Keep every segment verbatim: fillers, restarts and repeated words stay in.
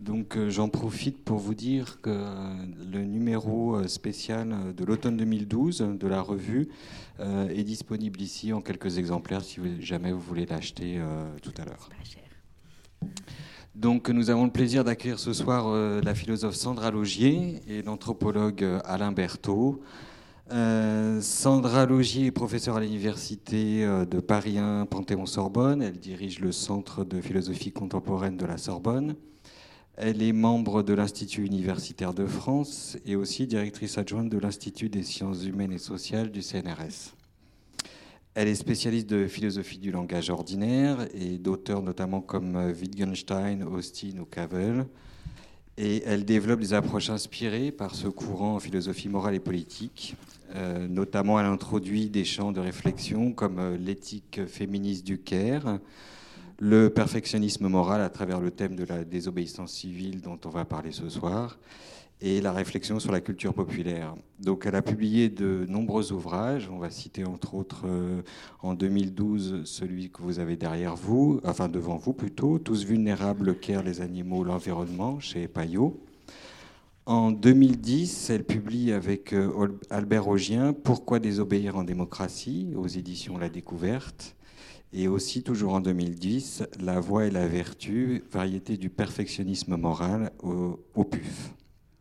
Donc euh, j'en profite pour vous dire que euh, le numéro euh, spécial de l'automne deux mille douze de la revue euh, est disponible ici en quelques exemplaires si vous, jamais vous voulez l'acheter euh, tout à l'heure. Pas cher. Donc nous avons le plaisir d'accueillir ce soir euh, la philosophe Sandra Laugier et l'anthropologue euh, Alain Berthaud. Euh, Sandra Laugier est professeure à l'université euh, de Paris un Panthéon-Sorbonne. Elle dirige le Centre de philosophie contemporaine de la Sorbonne. Elle est membre de l'Institut universitaire de France et aussi directrice adjointe de l'Institut des sciences humaines et sociales du C N R S. Elle est spécialiste de philosophie du langage ordinaire et d'auteurs notamment comme Wittgenstein, Austin ou Cavell. Et elle développe des approches inspirées par ce courant en philosophie morale et politique. Euh, notamment, elle introduit des champs de réflexion comme l'éthique féministe du Caire, le perfectionnisme moral à travers le thème de la désobéissance civile dont on va parler ce soir, et la réflexion sur la culture populaire. Donc elle a publié de nombreux ouvrages, on va citer entre autres euh, en deux mille douze celui que vous avez derrière vous, enfin devant vous plutôt, Tous vulnérables, le Caire, les animaux, l'environnement, chez Payot. En deux mille dix, elle publie avec euh, Albert Augien Pourquoi désobéir en démocratie, aux éditions La Découverte. Et aussi, toujours en deux mille dix, La voix et la vertu, variété du perfectionnisme moral au, au P U F.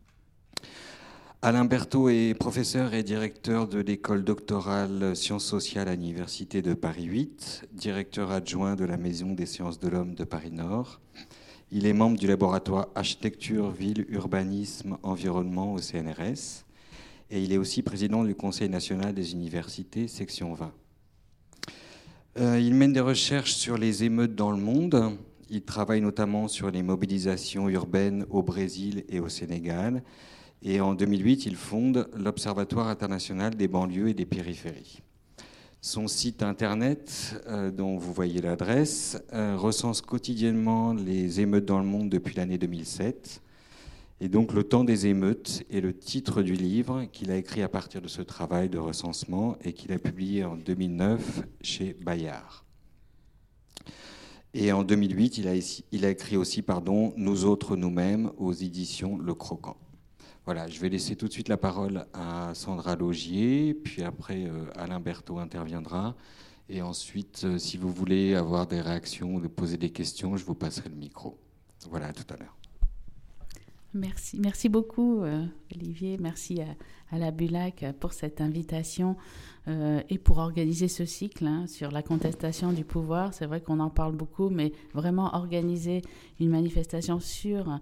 Alain Berthaud est professeur et directeur de l'école doctorale Sciences sociales à l'Université de Paris huit, directeur adjoint de la Maison des sciences de l'homme de Paris-Nord. Il est membre du laboratoire Architecture, Ville, Urbanisme, Environnement au C N R S. Et il est aussi président du Conseil national des universités, section vingt. Euh, il mène des recherches sur les émeutes dans le monde. Il travaille notamment sur les mobilisations urbaines au Brésil et au Sénégal. Et en deux mille huit, il fonde l'Observatoire international des banlieues et des périphéries. Son site internet, euh, dont vous voyez l'adresse, euh, recense quotidiennement les émeutes dans le monde depuis l'année deux mille sept. Et donc, Le temps des émeutes est le titre du livre qu'il a écrit à partir de ce travail de recensement et qu'il a publié en deux mille neuf chez Bayard. Et en deux mille huit, il a, il a écrit aussi pardon, Nous autres, nous-mêmes aux éditions Le Croquant. Voilà, je vais laisser tout de suite la parole à Sandra Laugier, puis après euh, Alain Berthaud interviendra. Et ensuite, euh, si vous voulez avoir des réactions ou de poser des questions, je vous passerai le micro. Voilà, à tout à l'heure. Merci, merci beaucoup euh, Olivier, merci à, à la Bulac pour cette invitation euh, et pour organiser ce cycle hein, sur la contestation du pouvoir. C'est vrai qu'on en parle beaucoup, mais vraiment organiser une manifestation sur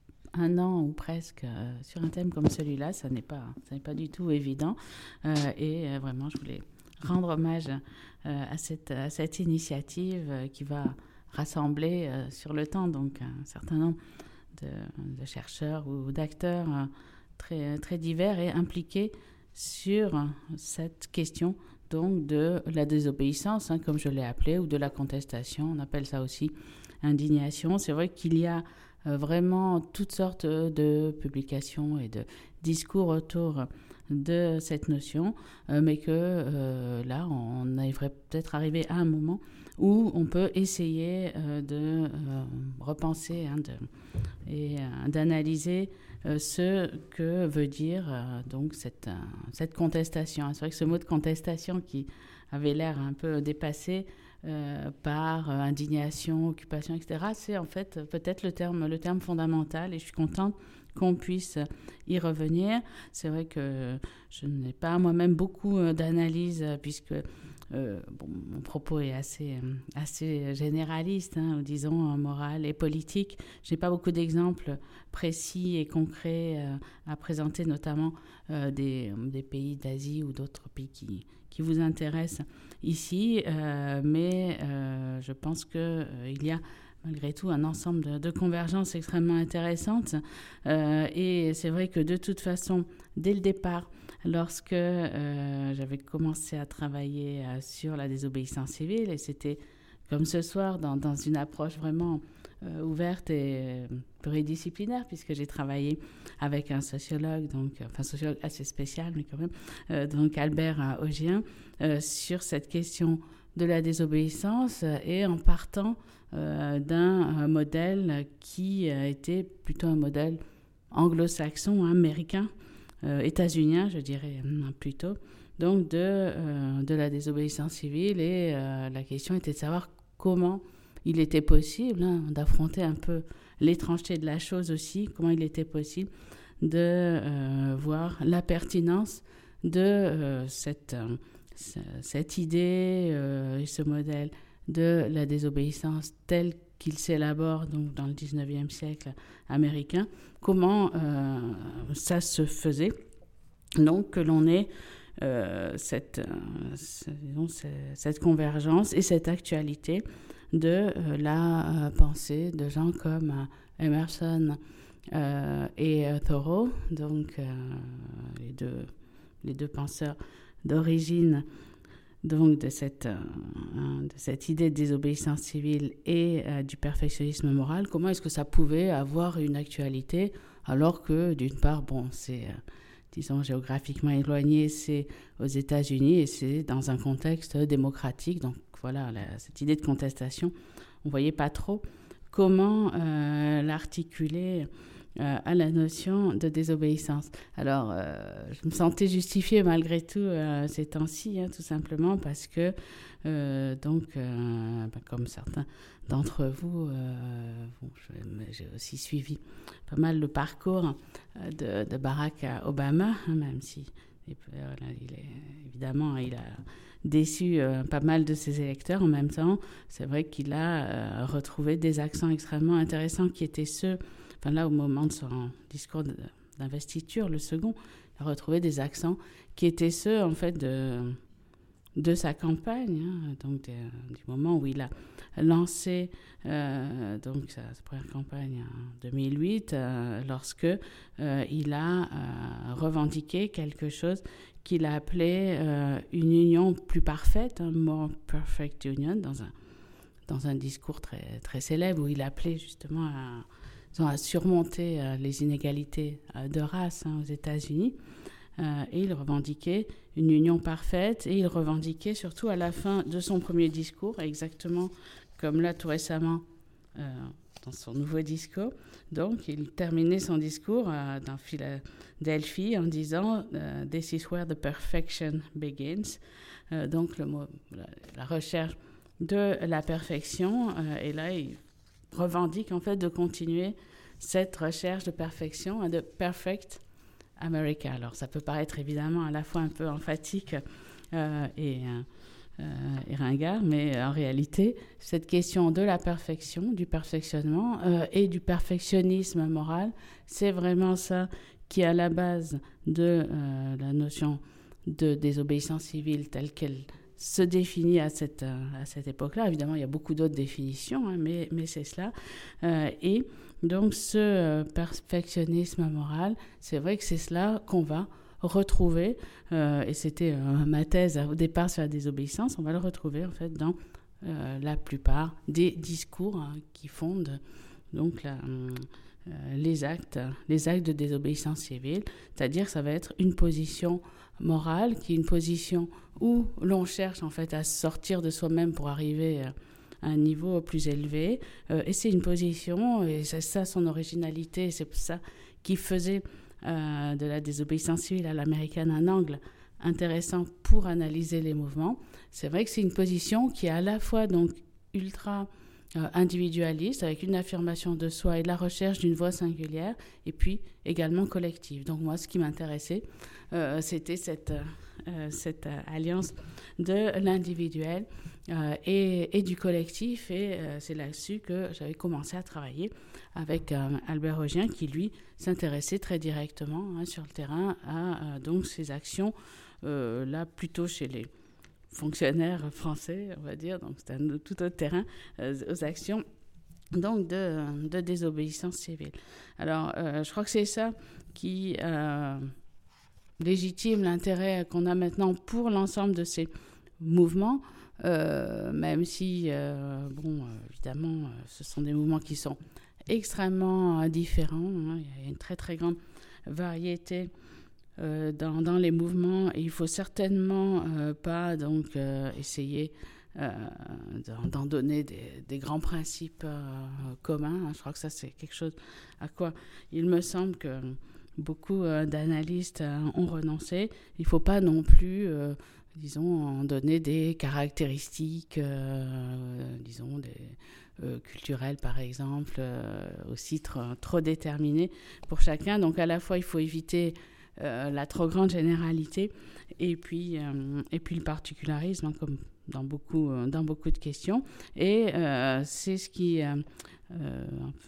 un an ou presque euh, sur un thème comme celui-là, ça n'est pas, ça n'est pas du tout évident. Euh, et euh, vraiment, je voulais rendre hommage euh, à, cette, à cette initiative euh, qui va rassembler euh, sur le temps donc un certain nombre De, de chercheurs ou d'acteurs très, très divers et impliqués sur cette question donc de la désobéissance, hein, comme je l'ai appelé, ou de la contestation. On appelle ça aussi indignation. C'est vrai qu'il y a euh, vraiment toutes sortes de publications et de discours autour de cette notion, euh, mais que euh, là, on arriverait peut-être arrivé à un moment où on peut essayer euh, de euh, repenser hein, de, et euh, d'analyser euh, ce que veut dire euh, donc cette, euh, cette contestation. C'est vrai que ce mot de contestation qui avait l'air un peu dépassé euh, par euh, indignation, occupation, et cetera, c'est en fait peut-être le terme, le terme fondamental et je suis contente qu'on puisse y revenir. C'est vrai que je n'ai pas moi-même beaucoup d'analyse puisque euh, bon, mon propos est assez, assez généraliste, hein, disons moral et politique. Je n'ai pas beaucoup d'exemples précis et concrets euh, à présenter, notamment euh, des, des pays d'Asie ou d'autres pays qui, qui vous intéressent ici. Euh, mais euh, je pense qu'il euh, y a malgré tout un ensemble de, de convergences extrêmement intéressantes. Euh, et c'est vrai que de toute façon, dès le départ, lorsque euh, j'avais commencé à travailler euh, sur la désobéissance civile, et c'était comme ce soir, dans, dans une approche vraiment euh, ouverte et euh, pluridisciplinaire, puisque j'ai travaillé avec un sociologue, donc, enfin sociologue assez spécial, mais quand même, euh, donc Albert Augien, euh, sur cette question de la désobéissance et en partant euh, d'un modèle qui a été plutôt un modèle anglo-saxon, américain, euh, états-unien, je dirais plutôt, donc de, euh, de la désobéissance civile. Et euh, la question était de savoir comment il était possible hein, d'affronter un peu l'étrangeté de la chose aussi, comment il était possible de euh, voir la pertinence de euh, cette, euh, cette idée euh, et ce modèle de la désobéissance tel qu'il s'élabore donc, dans le dix-neuvième siècle américain, comment euh, ça se faisait. Donc que l'on ait euh, cette, euh, disons, cette convergence et cette actualité de euh, la euh, pensée de gens comme euh, Emerson euh, et euh, Thoreau, donc euh, les, deux, les deux penseurs d'origine donc de cette, euh, de cette idée de désobéissance civile et euh, du perfectionnisme moral. Comment est-ce que ça pouvait avoir une actualité alors que d'une part, bon, c'est... Euh, disons, géographiquement éloigné, c'est aux États-Unis et c'est dans un contexte démocratique. Donc voilà, la, cette idée de contestation, on ne voyait pas trop comment euh, l'articuler euh, à la notion de désobéissance. Alors, euh, je me sentais justifiée malgré tout euh, ces temps-ci, hein, tout simplement parce que, euh, donc, euh, ben, comme certains d'entre vous, euh, bon, je, j'ai aussi suivi pas mal le parcours de, de Barack Obama, hein, même si et puis, voilà, il est, évidemment il a déçu euh, pas mal de ses électeurs. En même temps, c'est vrai qu'il a euh, retrouvé des accents extrêmement intéressants qui étaient ceux, enfin là au moment de son discours de, d'investiture, le second, il a retrouvé des accents qui étaient ceux en fait de, de sa campagne, hein, donc de, du moment où il a lancé euh, donc sa, sa première campagne en deux mille huit, euh, lorsque euh, il a euh, revendiqué quelque chose qu'il a appelé euh, une union plus parfaite, un more perfect union, dans un dans un discours très très célèbre où il appelait justement à, à surmonter euh, les inégalités euh, de race hein, aux États-Unis. Euh, et il revendiquait une union parfaite et il revendiquait surtout à la fin de son premier discours, exactement comme là tout récemment euh, dans son nouveau discours. Donc il terminait son discours euh, dans Philadelphie en disant euh, « This is where the perfection begins euh, ». Donc le mot, la, la recherche de la perfection euh, et là il revendique en fait de continuer cette recherche de perfection, hein, de perfect America. Alors, ça peut paraître évidemment à la fois un peu emphatique euh, et, euh, et ringard, mais en réalité, cette question de la perfection, du perfectionnement euh, et du perfectionnisme moral, c'est vraiment ça qui est à la base de euh, la notion de désobéissance civile telle qu'elle se définit à cette, à cette époque-là. Évidemment, il y a beaucoup d'autres définitions, hein, mais, mais c'est cela. Euh, et donc, ce euh, perfectionnisme moral, c'est vrai que c'est cela qu'on va retrouver, euh, et c'était euh, ma thèse au départ sur la désobéissance, on va le retrouver en fait dans euh, la plupart des discours hein, qui fondent donc la, euh, les actes, les actes de désobéissance civile, c'est-à-dire que ça va être une position morale qui est une position où l'on cherche en fait à sortir de soi-même pour arriver à un niveau plus élevé, euh, et c'est une position, et c'est ça son originalité, c'est ça qui faisait euh, de la désobéissance civile à l'américaine un angle intéressant pour analyser les mouvements. C'est vrai que c'est une position qui est à la fois donc ultra euh, individualiste, avec une affirmation de soi et la recherche d'une voix singulière, et puis également collective. Donc moi, ce qui m'intéressait, euh, c'était cette, euh, cette euh, alliance de l'individuel euh, et, et du collectif, et euh, c'est là-dessus que j'avais commencé à travailler avec euh, Albert Roggien, qui lui s'intéressait très directement hein, sur le terrain à euh, donc ces actions euh, là plutôt chez les fonctionnaires français, on va dire, donc c'est un tout autre terrain, euh, aux actions donc de, de désobéissance civile. Alors, euh, je crois que c'est ça qui euh, légitime l'intérêt qu'on a maintenant pour l'ensemble de ces mouvements, euh, même si, euh, bon, évidemment, ce sont des mouvements qui sont extrêmement différents, hein. Il y a une très, très grande variété Euh, dans, dans les mouvements, et il ne faut certainement euh, pas donc, euh, essayer euh, d'en donner des, des grands principes euh, communs. Je crois que ça, c'est quelque chose à quoi il me semble que beaucoup euh, d'analystes euh, ont renoncé. Il ne faut pas non plus, euh, disons, en donner des caractéristiques, euh, disons, des, euh, culturelles par exemple, euh, aussi trop, trop déterminées pour chacun. Donc à la fois, il faut éviter euh, la trop grande généralité et puis, euh, et puis le particularisme, hein, comme dans beaucoup, euh, dans beaucoup de questions. Et euh, c'est ce qui euh, euh,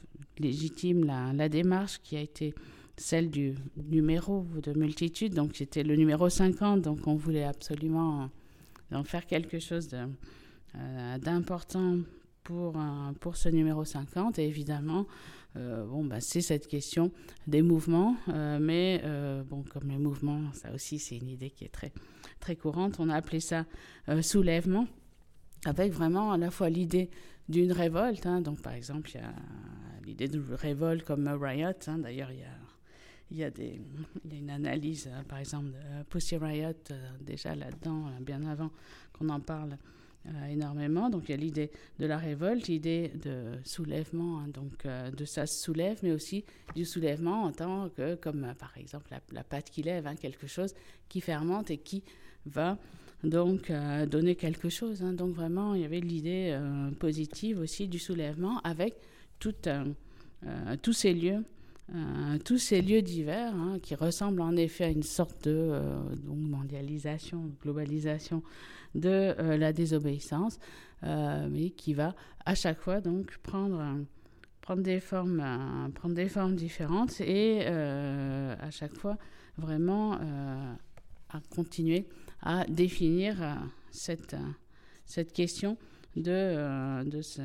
légitime la, la démarche qui a été celle du numéro de multitude. Donc c'était le numéro cinquante, donc on voulait absolument en faire quelque chose de, euh, d'important pour, euh, pour ce numéro cinquante. Et évidemment, euh, bon, bah, c'est cette question des mouvements, euh, mais euh, bon, comme les mouvements, ça aussi c'est une idée qui est très, très courante. On a appelé ça euh, soulèvement, avec vraiment à la fois l'idée d'une révolte, hein. Donc par exemple, il y a l'idée de révolte comme a riot, hein. D'ailleurs il y a Il y, a des, il y a une analyse, euh, par exemple, de Pussy Riot, euh, déjà là-dedans, euh, bien avant qu'on en parle euh, énormément. Donc, il y a l'idée de la révolte, l'idée de soulèvement, hein, donc euh, de ça se soulève, mais aussi du soulèvement en tant que, comme euh, par exemple, la, la pâte qui lève, hein, quelque chose qui fermente et qui va donc euh, donner quelque chose. Hein. Donc, vraiment, il y avait l'idée euh, positive aussi du soulèvement avec tout, euh, euh, tous ces lieux. Euh, tous ces lieux divers, hein, qui ressemblent en effet à une sorte de euh, donc mondialisation, globalisation de euh, la désobéissance, euh, mais qui va à chaque fois donc prendre, euh, prendre, des, formes, euh, prendre des formes différentes et euh, à chaque fois vraiment euh, à continuer à définir euh, cette, euh, cette question de, euh, de, ce,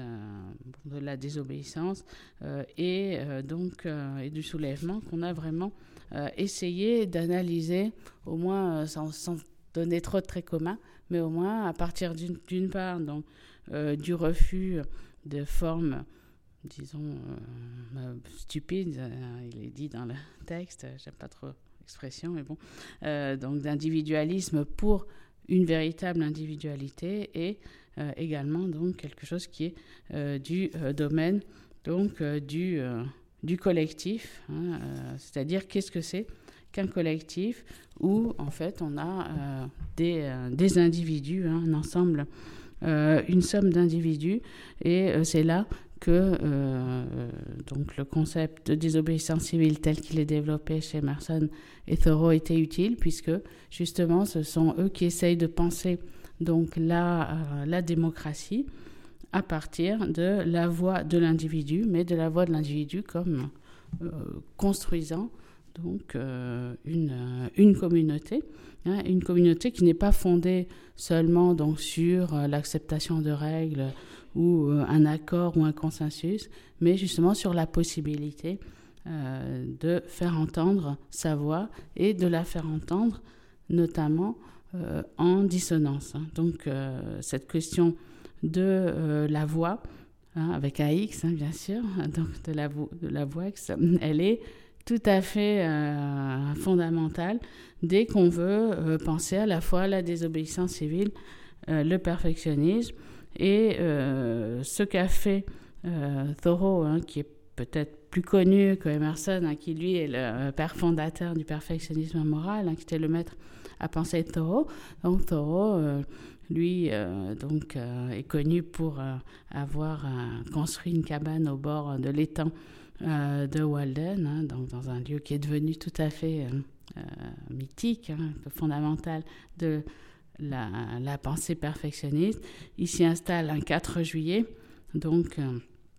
de la désobéissance euh, et euh, donc euh, et du soulèvement qu'on a vraiment euh, essayé d'analyser, au moins euh, sans, sans donner trop de traits communs, mais au moins à partir d'une, d'une part donc, euh, du refus de formes, disons, euh, stupides, euh, il est dit dans le texte, j'aime pas trop l'expression, mais bon, euh, donc d'individualisme pour une véritable individualité et euh, également donc quelque chose qui est euh, du euh, domaine donc euh, du, euh, du collectif, hein, euh, c'est-à-dire qu'est-ce que c'est qu'un collectif où en fait on a euh, des, euh, des individus, hein, un ensemble, euh, une somme d'individus et euh, c'est là que euh, donc le concept de désobéissance civile tel qu'il est développé chez Emerson et Thoreau était utile puisque justement ce sont eux qui essayent de penser donc la, euh, la démocratie à partir de la voix de l'individu, mais de la voix de l'individu comme euh, construisant donc euh, une, euh, une communauté, hein, une communauté qui n'est pas fondée seulement donc sur euh, l'acceptation de règles ou euh, un accord ou un consensus, mais justement sur la possibilité euh, de faire entendre sa voix et de la faire entendre notamment euh, en dissonance. Hein. Donc euh, cette question de euh, la voix, hein, avec un X hein, bien sûr, donc de la, vo- de la voix, elle est tout à fait euh, fondamentale dès qu'on veut euh, penser à la fois la désobéissance civile, euh, le perfectionnisme et euh, ce qu'a fait euh, Thoreau, hein, qui est peut-être plus connu que Emerson, hein, qui lui est le père fondateur du perfectionnisme moral, hein, qui était le maître à penser de Thoreau. Donc Thoreau, euh, lui, euh, donc, euh, est connu pour euh, avoir euh, construit une cabane au bord de l'étang euh, de Walden, hein, donc dans un lieu qui est devenu tout à fait euh, euh, mythique, hein, fondamental de la, la pensée perfectionniste. Il s'y installe un quatre juillet, donc euh,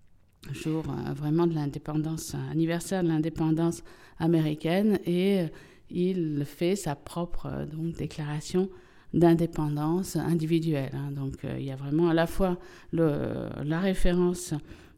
jour euh, vraiment de l'indépendance, anniversaire de l'indépendance américaine, et euh, il fait sa propre euh, donc, déclaration d'indépendance individuelle. Hein. Donc euh, il y a vraiment à la fois le, la référence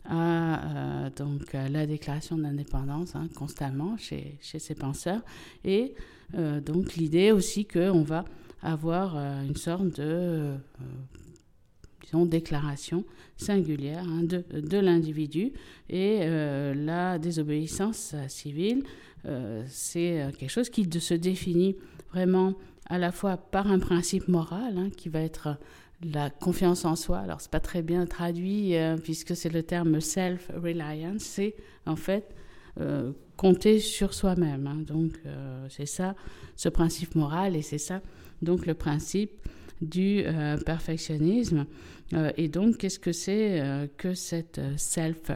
à euh, donc, à la déclaration d'indépendance, hein, constamment chez, chez ces penseurs, et euh, donc l'idée aussi qu'on va avoir euh, une sorte de euh, disons, déclaration singulière, hein, de, de l'individu, et euh, la désobéissance civile, euh, c'est quelque chose qui de, se définit vraiment à la fois par un principe moral, hein, qui va être la confiance en soi. Alors, ce n'est pas très bien traduit euh, puisque c'est le terme self-reliance, c'est en fait euh, compter sur soi-même. Hein. Donc, euh, c'est ça, ce principe moral, et c'est ça, donc, le principe du euh, perfectionnisme. Euh, et donc, qu'est-ce que c'est euh, que cette self-reliance ?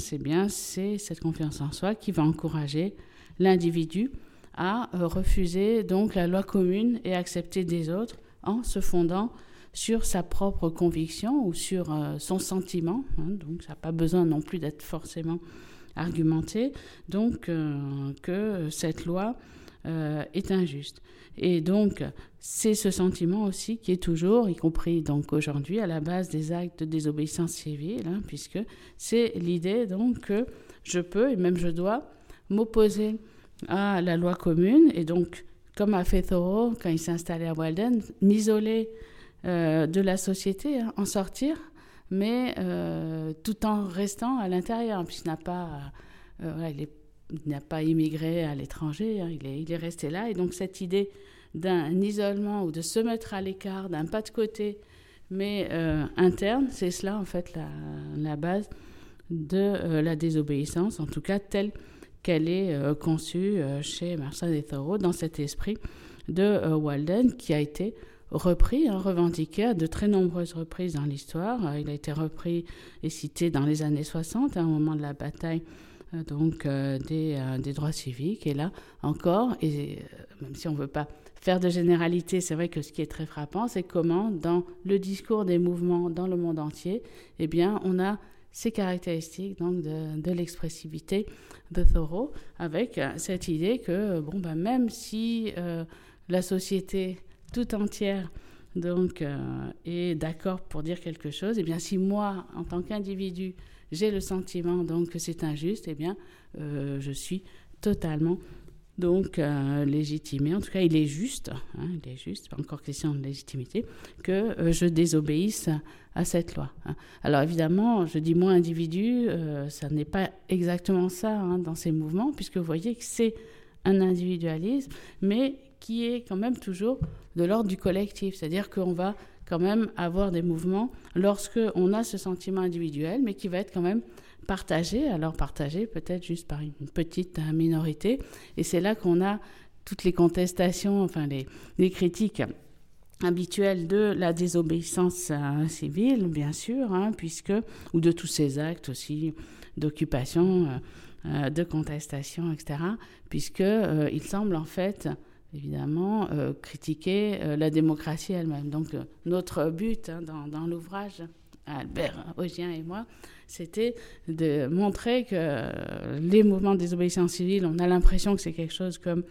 Eh bien, c'est cette confiance en soi qui va encourager l'individu à euh, refuser donc la loi commune et accepter des autres en se fondant sur sa propre conviction ou sur euh, son sentiment. Hein, donc, ça n'a pas besoin non plus d'être forcément argumenté. Donc, euh, que cette loi euh, est injuste. Et donc, c'est ce sentiment aussi qui est toujours, y compris donc aujourd'hui, à la base des actes de désobéissance civile, hein, puisque c'est l'idée donc que je peux et même je dois m'opposer à la loi commune. Et donc, comme a fait Thoreau quand il s'est installé à Walden, m'isoler euh, de la société, hein, en sortir, mais euh, tout en restant à l'intérieur, puisqu'il n'a pas, euh, voilà, il, est, il n'a pas immigré à l'étranger, hein, il, est, il est resté là. Et donc cette idée d'un isolement ou de se mettre à l'écart, d'un pas de côté, mais euh, interne, c'est cela en fait la, la base de euh, la désobéissance, en tout cas telle qu'elle est euh, conçue euh, chez Emerson et Thoreau, dans cet esprit de euh, Walden, qui a été repris, hein, revendiqué à de très nombreuses reprises dans l'histoire. Euh, il a été repris et cité dans les années soixante, hein, au moment de la bataille euh, donc, euh, des, euh, des droits civiques. Et là encore, et euh, même si on ne veut pas faire de généralité, c'est vrai que ce qui est très frappant, c'est comment, dans le discours des mouvements dans le monde entier, eh bien, on a ces caractéristiques donc, de, de l'expressivité de Thoreau, avec euh, cette idée que, bon, ben, même si euh, la société tout entière donc, euh, est d'accord pour dire quelque chose, eh bien, si moi, en tant qu'individu, j'ai le sentiment donc, que c'est injuste, eh bien, euh, je suis totalement donc, euh, légitimé. En tout cas, il est juste, hein, il est juste, pas encore question de légitimité, que euh, je désobéisse à cette loi. Hein. Alors, évidemment, je dis moi, individu, euh, ça n'est pas exactement ça, hein, dans ces mouvements, puisque vous voyez que c'est un individualisme, mais qui est quand même toujours de l'ordre du collectif. C'est-à-dire qu'on va quand même avoir des mouvements lorsqu'on a ce sentiment individuel, mais qui va être quand même partagé, alors partagé peut-être juste par une petite minorité. Et c'est là qu'on a toutes les contestations, enfin les, les critiques habituelles de la désobéissance euh, civile, bien sûr, hein, puisque, ou de tous ces actes aussi d'occupation, euh, euh, de contestation, et cetera, puisque euh, il semble en fait évidemment euh, critiquer euh, la démocratie elle-même. Donc euh, notre but, hein, dans, dans l'ouvrage, Albert Augien et moi, c'était de montrer que les mouvements de désobéissance civile, on a l'impression que c'est quelque chose comme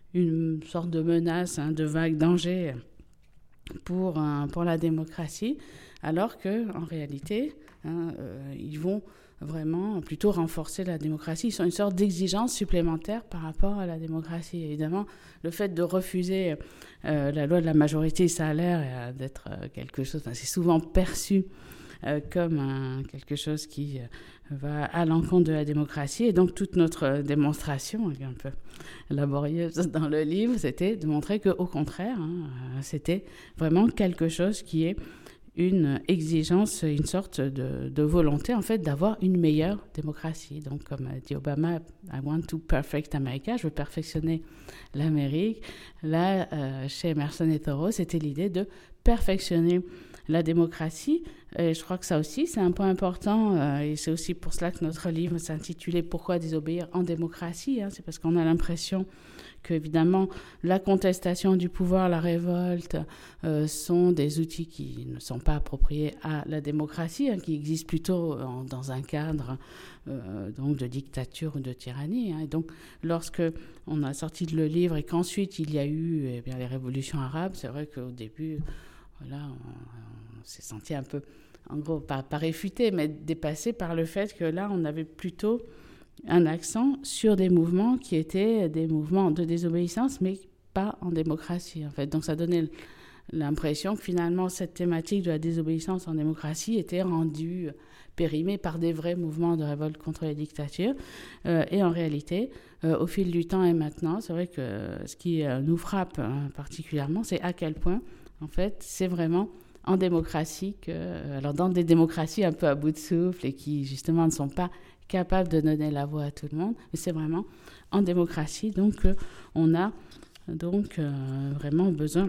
une sorte de menace, hein, de vague danger pour, euh, pour la démocratie, alors qu'en réalité, hein, euh, ils vont vraiment plutôt renforcer la démocratie. Ils sont une sorte d'exigence supplémentaire par rapport à la démocratie. Évidemment, le fait de refuser euh, la loi de la majorité, ça a l'air euh, d'être euh, quelque chose, enfin, c'est souvent perçu euh, comme un, quelque chose qui euh, va à l'encontre de la démocratie. Et donc, toute notre démonstration, un peu laborieuse dans le livre, c'était de montrer qu'au contraire, hein, c'était vraiment quelque chose qui est une exigence, une sorte de, de volonté, en fait, d'avoir une meilleure démocratie. Donc, comme dit Obama, I want to perfect America, je veux perfectionner l'Amérique. Là, euh, chez Emerson et Thoreau, c'était l'idée de perfectionner la démocratie. Et je crois que ça aussi, c'est un point important, euh, et c'est aussi pour cela que notre livre s'intitulait « Pourquoi désobéir en démocratie ?» hein, c'est parce qu'on a l'impression que, évidemment, la contestation du pouvoir, la révolte, euh, sont des outils qui ne sont pas appropriés à la démocratie, hein, qui existent plutôt en, dans un cadre euh, donc de dictature ou de tyrannie. Hein. Et donc, lorsque on a sorti le livre et qu'ensuite il y a eu eh bien, les révolutions arabes, c'est vrai qu'au début, voilà, on, on s'est senti un peu, en gros, pas, pas réfuté, mais dépassé par le fait que là, on avait plutôt un accent sur des mouvements qui étaient des mouvements de désobéissance, mais pas en démocratie, en fait. Donc, ça donnait l'impression que, finalement, cette thématique de la désobéissance en démocratie était rendue périmée par des vrais mouvements de révolte contre les dictatures. Euh, et en réalité, euh, au fil du temps et maintenant, c'est vrai que ce qui euh, nous frappe hein, particulièrement, c'est à quel point, en fait, c'est vraiment en démocratie, que, alors dans des démocraties un peu à bout de souffle et qui justement ne sont pas capables de donner la voix à tout le monde, mais c'est vraiment en démocratie. Donc euh, on a donc euh, vraiment besoin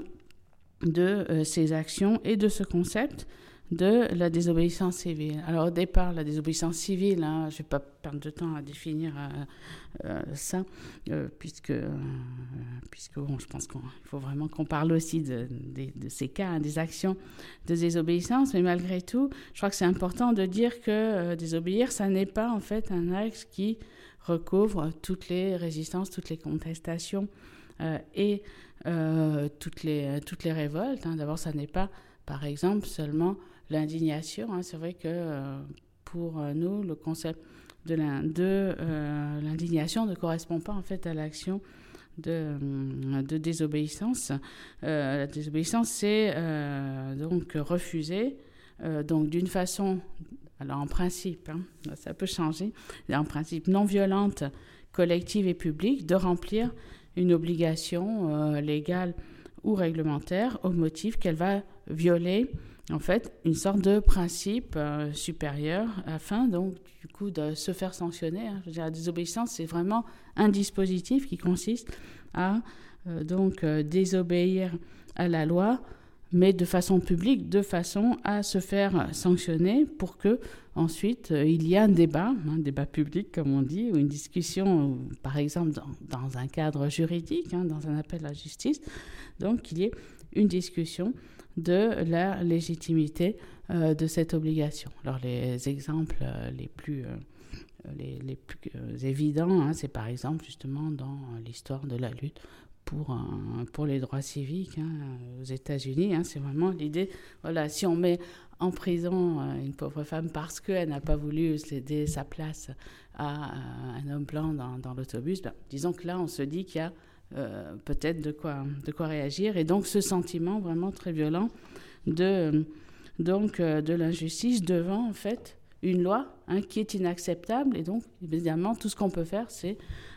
de euh, ces actions et de ce concept de la désobéissance civile. Alors au départ, la désobéissance civile, hein, je ne vais pas perdre de temps à définir euh, euh, ça, euh, puisque, euh, puisque bon, je pense qu'il faut vraiment qu'on parle aussi de, de, de ces cas, hein, des actions de désobéissance, mais malgré tout, je crois que c'est important de dire que euh, désobéir, ça n'est pas en fait un acte qui recouvre toutes les résistances, toutes les contestations euh, et euh, toutes, les, toutes les révoltes. Hein. D'abord, ça n'est pas, par exemple, seulement l'indignation. Hein. C'est vrai que euh, pour nous, le concept de, l'in, de euh, l'indignation ne correspond pas en fait à l'action de, de désobéissance. Euh, la désobéissance, c'est euh, donc refuser, euh, donc d'une façon, alors en principe, hein, ça peut changer, en principe non violente, collective et publique, de remplir une obligation euh, légale ou réglementaire au motif qu'elle va violer en fait une sorte de principe euh, supérieur afin donc du coup de se faire sanctionner. Hein. Je veux dire, la désobéissance, c'est vraiment un dispositif qui consiste à euh, donc euh, désobéir à la loi, mais de façon publique, de façon à se faire sanctionner pour que ensuite euh, il y ait un débat, un débat public comme on dit, ou une discussion, ou, par exemple dans, dans un cadre juridique, hein, dans un appel à la justice, donc qu'il y ait une discussion de la légitimité euh, de cette obligation. Alors les exemples euh, les plus, euh, les, les plus euh, évidents, hein, c'est par exemple justement dans l'histoire de la lutte pour, euh, pour les droits civiques hein, aux États-Unis. Hein, c'est vraiment l'idée, voilà, si on met en prison euh, une pauvre femme parce qu'elle n'a pas voulu céder sa place à, à un homme blanc dans, dans l'autobus, ben, disons que là on se dit qu'il y a Euh, peut-être de quoi, de quoi réagir. Et donc ce sentiment vraiment très violent de, donc, euh, de l'injustice devant en fait une loi hein, qui est inacceptable. Et donc évidemment tout ce qu'on peut faire c'est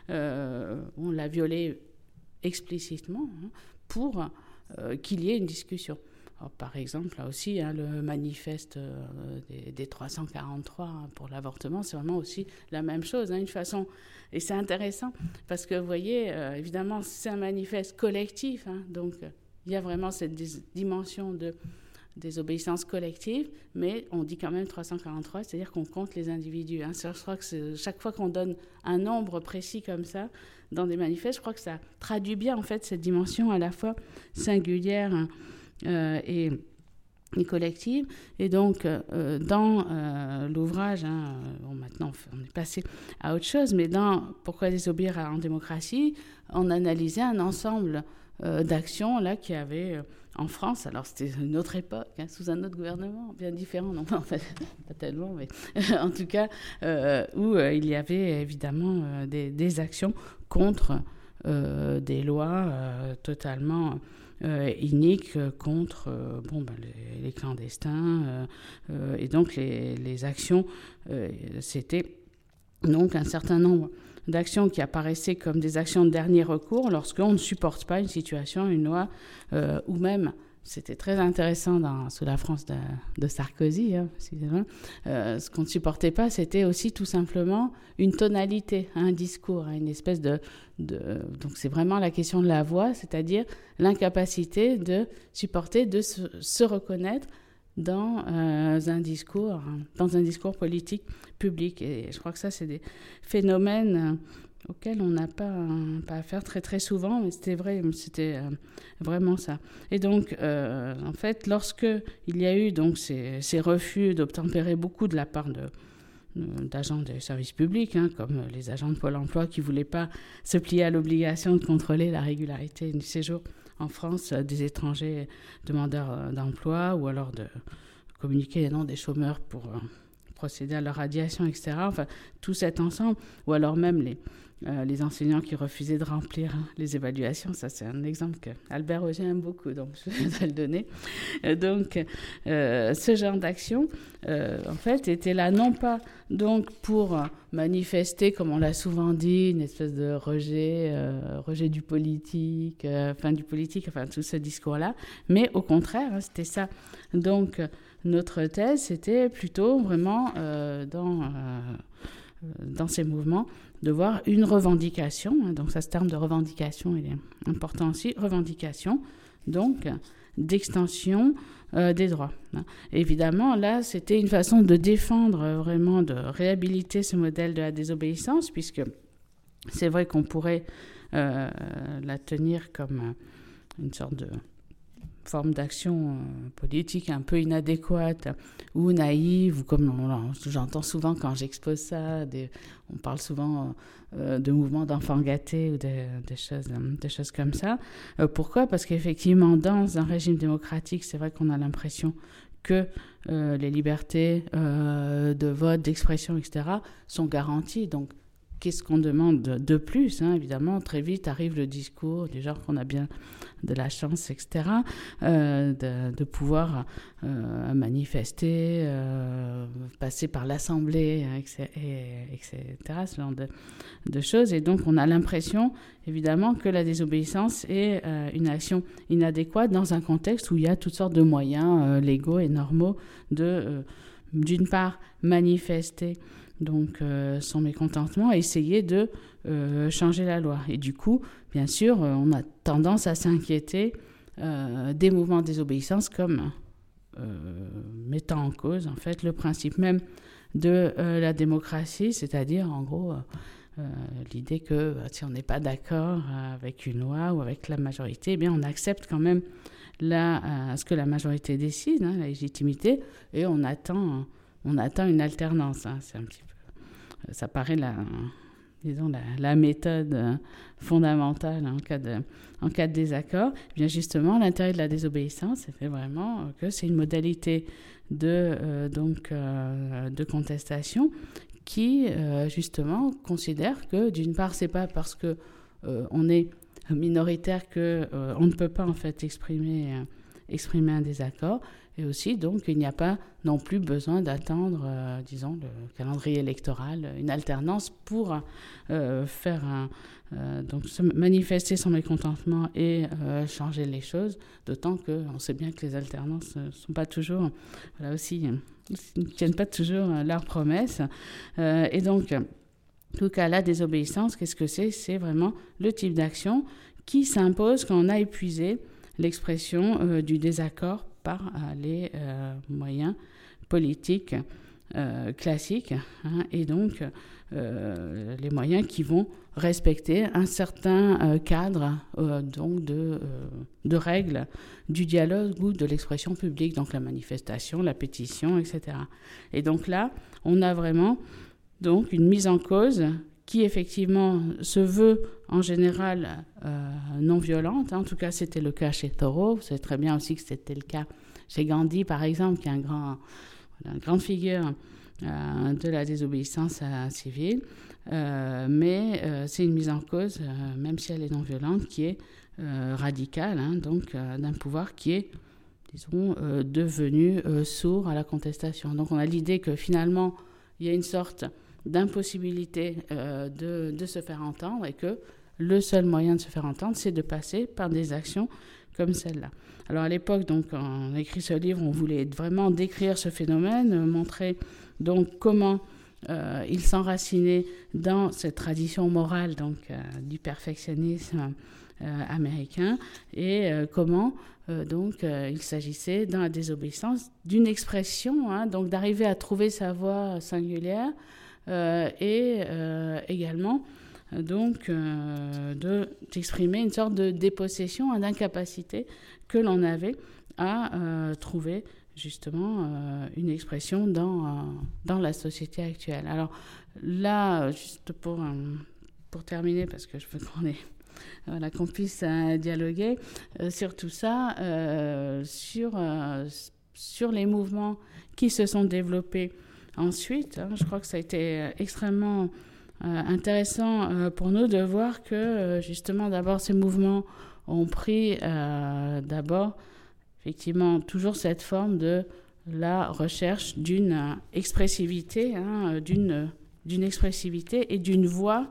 euh, on l'a violée explicitement hein, pour euh, qu'il y ait une discussion. Alors, par exemple, là aussi, hein, le manifeste euh, des, des trois cent quarante-trois hein, pour l'avortement, c'est vraiment aussi la même chose, hein, une façon. Et c'est intéressant parce que, vous voyez, euh, évidemment, c'est un manifeste collectif, hein, donc euh, il y a vraiment cette dis- dimension de désobéissance collective, mais on dit quand même trois cent quarante-trois, c'est-à-dire qu'on compte les individus. Hein. Je crois que c'est, chaque fois qu'on donne un nombre précis comme ça dans des manifestes, je crois que ça traduit bien en fait cette dimension à la fois singulière hein, Euh, et, et collective. Et donc, euh, dans euh, l'ouvrage, hein, bon, maintenant on est passé à autre chose, mais dans Pourquoi désobéir en démocratie, on analysait un ensemble euh, d'actions là qui avait euh, en France, alors c'était une autre époque, hein, sous un autre gouvernement, bien différent, non en fait, pas tellement, mais en tout cas, euh, où euh, il y avait évidemment euh, des, des actions contre euh, des lois euh, totalement Euh, inique euh, contre euh, bon, ben, les, les clandestins euh, euh, et donc les, les actions euh, c'était donc un certain nombre d'actions qui apparaissaient comme des actions de dernier recours lorsqu'on ne supporte pas une situation, une loi euh, ou même c'était très intéressant dans, sous la France de, de Sarkozy, hein, euh, ce qu'on ne supportait pas, c'était aussi tout simplement une tonalité, un discours, une espèce de, de... Donc c'est vraiment la question de la voix, c'est-à-dire l'incapacité de supporter, de se, se reconnaître dans euh, un discours, dans un discours politique public. Et je crois que ça, c'est des phénomènes Euh, auquel on n'a pas, euh, pas affaire très très souvent, mais c'était vrai, c'était euh, vraiment ça. Et donc, euh, en fait, lorsque il y a eu donc ces, ces refus d'obtempérer beaucoup de la part de, d'agents des services publics, hein, comme les agents de Pôle emploi qui ne voulaient pas se plier à l'obligation de contrôler la régularité du séjour en France des étrangers demandeurs d'emploi, ou alors de communiquer les noms des chômeurs pour... Euh, procéder à leur radiation, et cetera. Enfin, tout cet ensemble, ou alors même les, euh, les enseignants qui refusaient de remplir hein, les évaluations. Ça, c'est un exemple que Albert Roger aime beaucoup, donc je vais le donner. Euh, donc, euh, ce genre d'action, euh, en fait, était là non pas donc pour manifester, comme on l'a souvent dit, une espèce de rejet, euh, rejet du politique, euh, fin du politique, enfin tout ce discours-là, mais au contraire, hein, c'était ça. Donc, notre thèse, c'était plutôt vraiment euh, dans, euh, dans ces mouvements de voir une revendication, hein, donc ça, ce terme de revendication, il est important aussi, revendication, donc d'extension euh, des droits. Hein. Évidemment, là, c'était une façon de défendre, euh, vraiment, de réhabiliter ce modèle de la désobéissance, puisque c'est vrai qu'on pourrait euh, la tenir comme euh, une sorte de forme d'action euh, politique un peu inadéquate ou naïve, ou comme on, j'entends souvent quand j'expose ça, des, on parle souvent euh, de mouvements d'enfants gâtés ou de, de, choses, de choses comme ça. Euh, pourquoi ? Parce qu'effectivement, dans un régime démocratique, c'est vrai qu'on a l'impression que euh, les libertés euh, de vote, d'expression, et cetera sont garanties. Donc, qu'est-ce qu'on demande de plus, hein, évidemment, très vite arrive le discours du genre qu'on a bien de la chance, et cetera, euh, de, de pouvoir euh, manifester, euh, passer par l'Assemblée, et cetera, ce genre de, de choses. Et donc, on a l'impression, évidemment, que la désobéissance est euh, une action inadéquate dans un contexte où il y a toutes sortes de moyens euh, légaux et normaux de, euh, d'une part, manifester donc euh, son mécontentement, essayer de euh, changer la loi. Et du coup, bien sûr, euh, on a tendance à s'inquiéter euh, des mouvements de désobéissance comme euh, mettant en cause, en fait, le principe même de euh, la démocratie, c'est-à-dire, en gros, euh, euh, l'idée que bah, si on n'est pas d'accord avec une loi ou avec la majorité, eh bien, on accepte quand même la, euh, ce que la majorité décide, hein, la légitimité, et on attend... On attend une alternance. Hein. C'est un petit peu, ça paraît la, disons la, la méthode fondamentale en cas de, en cas de désaccord. Et bien justement, l'intérêt de la désobéissance, c'est vraiment que c'est une modalité de, euh, donc, euh, de contestation qui, euh, justement, considère que, d'une part, c'est pas parce que euh, on est minoritaire que euh, on ne peut pas en fait exprimer, euh, exprimer un désaccord. Et aussi, donc, il n'y a pas non plus besoin d'attendre, euh, disons, le calendrier électoral, une alternance pour euh, faire un, euh, donc, se manifester son mécontentement et euh, changer les choses, d'autant qu'on sait bien que les alternances ne sont pas toujours, là aussi, ne tiennent pas toujours leurs promesses. Euh, et donc, en tout cas, la désobéissance, qu'est-ce que c'est ? C'est vraiment le type d'action qui s'impose quand on a épuisé l'expression euh, du désaccord par euh, les euh, moyens politiques euh, classiques, hein, et donc euh, les moyens qui vont respecter un certain euh, cadre euh, donc de, euh, de règles du dialogue ou de l'expression publique, donc la manifestation, la pétition, et cetera. Et donc là, on a vraiment donc une mise en cause qui effectivement se veut en général euh, non violente. En tout cas, c'était le cas chez Thoreau. Vous savez très bien aussi que c'était le cas chez Gandhi, par exemple, qui est un grand, une grande figure euh, de la désobéissance euh, civile. Euh, mais euh, c'est une mise en cause, euh, même si elle est non violente, qui est euh, radicale, hein, donc euh, d'un pouvoir qui est, disons, euh, devenu euh, sourd à la contestation. Donc on a l'idée que finalement, il y a une sorte d'impossibilité euh, de, de se faire entendre et que le seul moyen de se faire entendre, c'est de passer par des actions comme celle-là. Alors à l'époque, donc, quand on a écrit ce livre, on voulait vraiment décrire ce phénomène, montrer donc comment euh, il s'enracinait dans cette tradition morale donc, euh, du perfectionnisme euh, américain et euh, comment euh, donc, euh, il s'agissait dans la désobéissance d'une expression, hein, donc d'arriver à trouver sa voix singulière, Euh, et euh, également euh, donc euh, de, d'exprimer une sorte de dépossession, hein, d'incapacité que l'on avait à euh, trouver justement euh, une expression dans, euh, dans la société actuelle. Alors là, juste pour, euh, pour terminer, parce que je veux qu'on ait, voilà, qu'on puisse euh, dialoguer euh, sur tout ça, euh, sur, euh, sur les mouvements qui se sont développés ensuite, hein, je crois que ça a été extrêmement euh, intéressant euh, pour nous de voir que euh, justement d'abord ces mouvements ont pris euh, d'abord effectivement toujours cette forme de la recherche d'une expressivité, hein, d'une, d'une expressivité et d'une voix,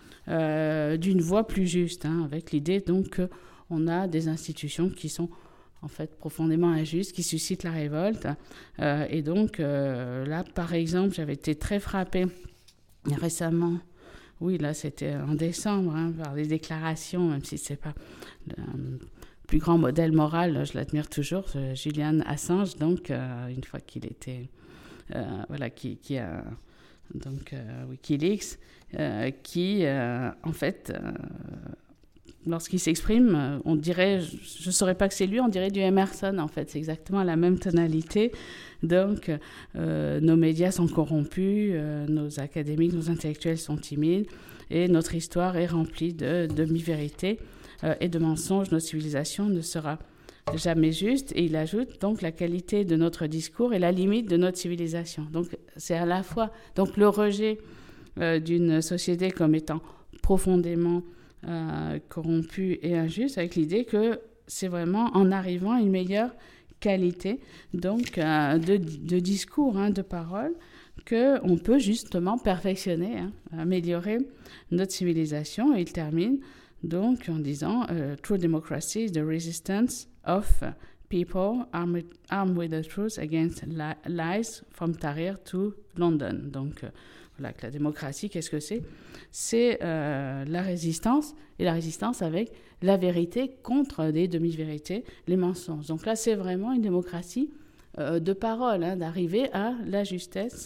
euh, d'une voix plus juste, hein, avec l'idée donc qu'on a des institutions qui sont en fait profondément injustes, qui suscitent la révolte. Euh, et donc euh, là, par exemple, j'avais été très frappée récemment, oui, là c'était en décembre, hein, par les déclarations, même si c'est pas le plus grand modèle moral, je l'admire toujours, Julian Assange, donc euh, une fois qu'il était, euh, voilà, qui, qui a donc euh, WikiLeaks, euh, qui euh, en fait euh, lorsqu'il s'exprime, on dirait, je ne saurais pas que c'est lui, on dirait du Emerson, en fait. C'est exactement la même tonalité. Donc, euh, nos médias sont corrompus, euh, nos académiques, nos intellectuels sont timides, et notre histoire est remplie de demi-vérités euh, et de mensonges. Notre civilisation ne sera jamais juste. Et il ajoute, donc, la qualité de notre discours est la limite de notre civilisation. Donc, c'est à la fois donc, le rejet euh, d'une société comme étant profondément Euh, corrompu et injuste, avec l'idée que c'est vraiment en arrivant à une meilleure qualité donc, euh, de, de discours, hein, de parole, qu'on peut justement perfectionner, hein, améliorer notre civilisation. Et il termine donc en disant euh, « True democracy is the resistance of people armed, armed with the truth against li- lies from Tahrir to London ». Donc, euh, voilà, que la démocratie, qu'est-ce que c'est ? C'est euh, la résistance, et la résistance avec la vérité contre des demi-vérités, les mensonges. Donc là, c'est vraiment une démocratie euh, de parole, hein, d'arriver à la justesse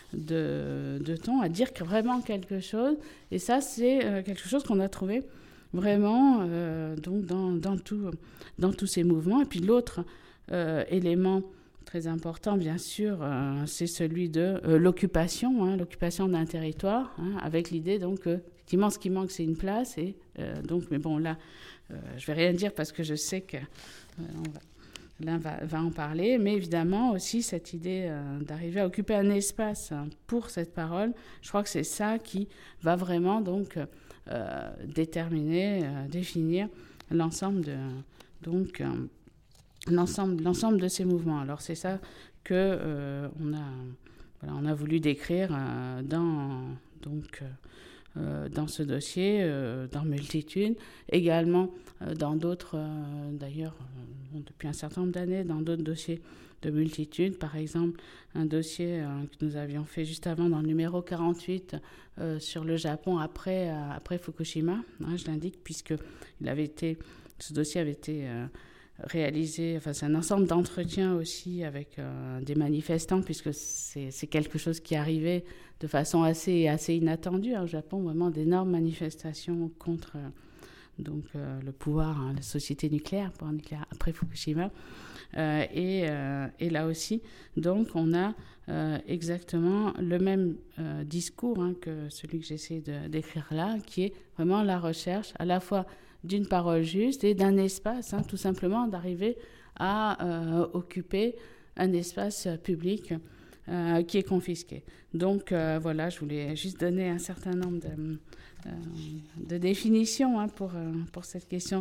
de, de ton, à dire vraiment quelque chose. Et ça, c'est euh, quelque chose qu'on a trouvé vraiment euh, donc dans, dans, tout, dans tous ces mouvements. Et puis l'autre euh, élément très important, bien sûr, euh, c'est celui de euh, l'occupation, hein, l'occupation d'un territoire, hein, avec l'idée, donc, euh, effectivement, ce qui manque, c'est une place. Et, euh, donc, mais bon, là, euh, je ne vais rien dire parce que je sais que euh, on va, l'un va, va en parler, mais évidemment, aussi, cette idée euh, d'arriver à occuper un espace hein, pour cette parole, je crois que c'est ça qui va vraiment, donc, euh, déterminer, euh, définir l'ensemble de... Donc, euh, L'ensemble, l'ensemble de ces mouvements. Alors c'est ça que euh, on a, voilà, on a voulu décrire euh, dans donc euh, dans ce dossier, euh, dans multitude, également euh, dans d'autres, euh, d'ailleurs euh, depuis un certain nombre d'années, dans d'autres dossiers de multitude. Par exemple, un dossier euh, que nous avions fait juste avant dans le numéro quarante-huit euh, sur le Japon après euh, après Fukushima. Hein, je l'indique puisque il avait été, ce dossier avait été euh, réalisé, enfin c'est un ensemble d'entretiens aussi avec euh, des manifestants, puisque c'est, c'est quelque chose qui arrivait de façon assez, assez inattendue hein, au Japon, vraiment d'énormes manifestations contre euh, donc, euh, le pouvoir, hein, la société nucléaire, pouvoir nucléaire après Fukushima. Euh, et, euh, et là aussi, donc on a euh, exactement le même euh, discours hein, que celui que j'essaie de, d'écrire là, qui est vraiment la recherche à la fois d'une parole juste et d'un espace, hein, tout simplement d'arriver à euh, occuper un espace public euh, qui est confisqué. Donc euh, voilà, je voulais juste donner un certain nombre de, euh, de définitions hein, pour, euh, pour cette question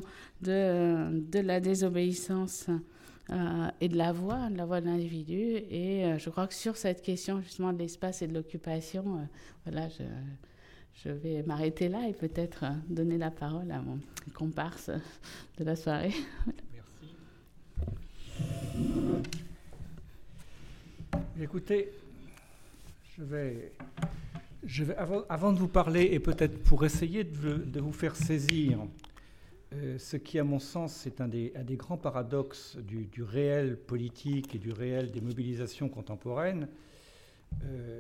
de, de la désobéissance euh, et de la voix, de la voix de l'individu. Et euh, je crois que sur cette question justement de l'espace et de l'occupation, euh, voilà, je... Je vais m'arrêter là et peut-être donner la parole à mon comparse de la soirée. Merci. Écoutez, je vais, je vais avant, avant de vous parler et peut-être pour essayer de, de vous faire saisir euh, ce qui, à mon sens, est un des, un des grands paradoxes du, du réel politique et du réel des mobilisations contemporaines, euh,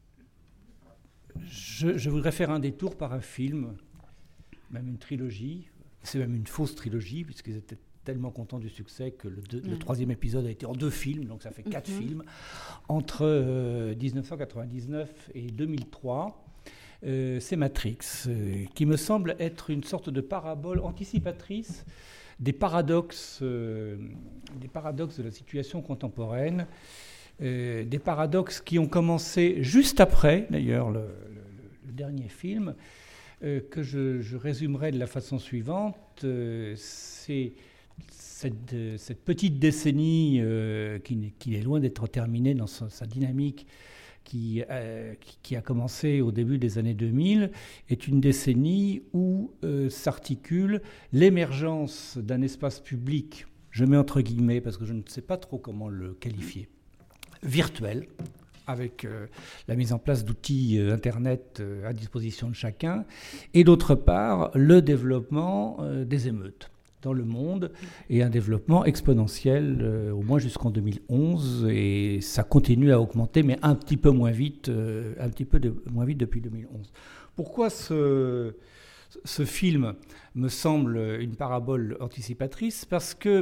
Je, je voudrais faire un détour par un film, même une trilogie. C'est même une fausse trilogie, puisqu'ils étaient tellement contents du succès que le, deux, mmh. le troisième épisode a été en deux films, donc ça fait quatre mmh. films, entre euh, dix-neuf cent quatre-vingt-dix-neuf et deux mille trois. Euh, c'est Matrix, euh, qui me semble être une sorte de parabole anticipatrice des paradoxes, euh, des paradoxes de la situation contemporaine. euh, des paradoxes qui ont commencé juste après, d'ailleurs, le, le, le dernier film, euh, que je, je résumerai de la façon suivante. Euh, c'est cette, cette petite décennie euh, qui, qui est loin d'être terminée dans sa, sa dynamique, Qui, euh, qui a commencé au début des années deux mille, est une décennie où euh, s'articule l'émergence d'un espace public, je mets entre guillemets parce que je ne sais pas trop comment le qualifier, virtuel, avec euh, la mise en place d'outils euh, Internet euh, à disposition de chacun, et d'autre part, le développement euh, des émeutes dans le monde, et un développement exponentiel, euh, au moins jusqu'en deux mille onze, et ça continue à augmenter, mais un petit peu moins vite, euh, un petit peu de, moins vite depuis deux mille onze. Pourquoi ce, ce film me semble une parabole anticipatrice? Parce que,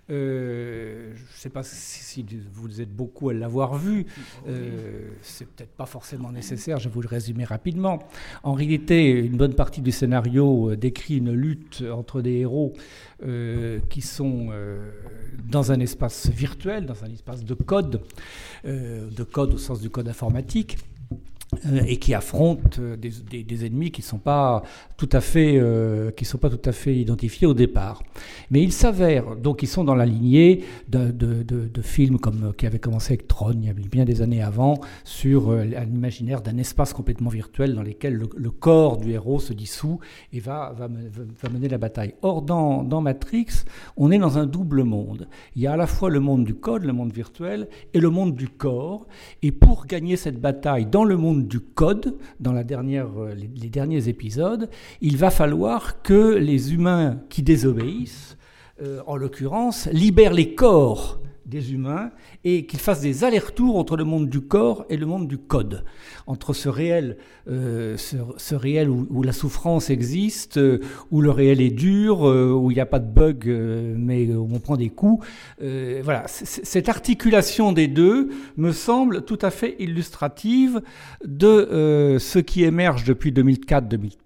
euh, je ne sais pas si, si vous êtes beaucoup à l'avoir vu, euh, c'est peut-être pas forcément nécessaire, je vais vous le résumer rapidement. En réalité, une bonne partie du scénario décrit une lutte entre des héros euh, qui sont euh, dans un espace virtuel, dans un espace de code, euh, de code au sens du code informatique, Euh, et qui affrontent euh, des, des, des ennemis qui ne sont pas tout à fait, euh, qui sont pas tout à fait identifiés au départ. Mais il s'avère, donc ils sont dans la lignée de, de, de, de films comme, qui avaient commencé avec Tron, il y a bien des années avant, sur euh, l'imaginaire d'un espace complètement virtuel dans lequel le, le corps du héros se dissout et va, va, va mener la bataille. Or, dans, dans Matrix, on est dans un double monde. Il y a à la fois le monde du code, le monde virtuel, et le monde du corps. Et pour gagner cette bataille dans le monde du code, dans la dernière, les, les derniers épisodes, il va falloir que les humains qui désobéissent, euh, en l'occurrence, libèrent les corps des humains et qu'ils fassent des allers-retours entre le monde du corps et le monde du code, entre ce réel, euh, ce, ce réel où, où la souffrance existe, euh, où le réel est dur, euh, où il n'y a pas de bug, euh, mais où on prend des coups. Euh, voilà, c- cette articulation des deux me semble tout à fait illustrative de euh, ce qui émerge depuis deux mille quatre, deux mille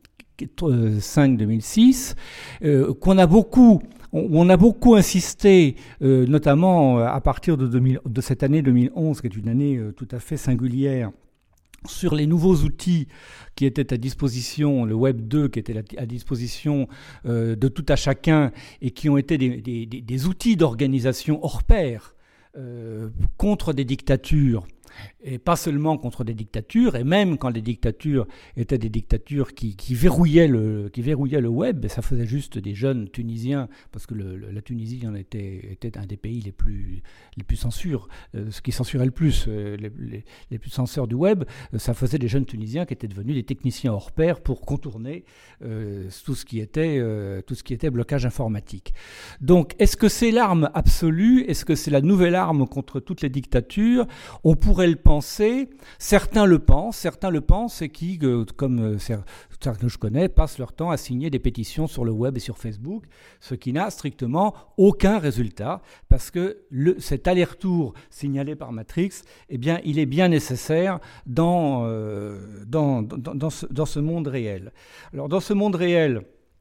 cinq, deux mille six, euh, qu'on a beaucoup On a beaucoup insisté, euh, notamment à partir de, deux mille, de cette année deux mille onze, qui est une année euh, tout à fait singulière, sur les nouveaux outils qui étaient à disposition, le Web deux qui était à disposition euh, de tout à chacun et qui ont été des, des, des outils d'organisation hors pair euh, contre des dictatures. Et pas seulement contre des dictatures, et même quand les dictatures étaient des dictatures qui, qui, verrouillaient, le, qui verrouillaient le web, ça faisait juste des jeunes Tunisiens, parce que le, le, la Tunisie en était, était un des pays les plus, les plus censures, euh, ce qui censurait le plus, euh, les, les, les plus censeurs du web, euh, ça faisait des jeunes Tunisiens qui étaient devenus des techniciens hors pair pour contourner euh, tout, ce qui était, euh, tout ce qui était blocage informatique. Donc, est-ce que c'est l'arme absolue? Est-ce que c'est la nouvelle arme contre toutes les dictatures? On pourrait le penser, certains le pensent, certains le pensent et qui, euh, comme euh, certains que je connais, passent leur temps à signer des pétitions sur le web et sur Facebook, ce qui n'a strictement aucun résultat, parce que le, cet aller-retour signalé par Matrix, eh bien, il est bien nécessaire dans, euh, dans, dans, dans, ce, dans ce monde réel. Alors, dans ce monde réel,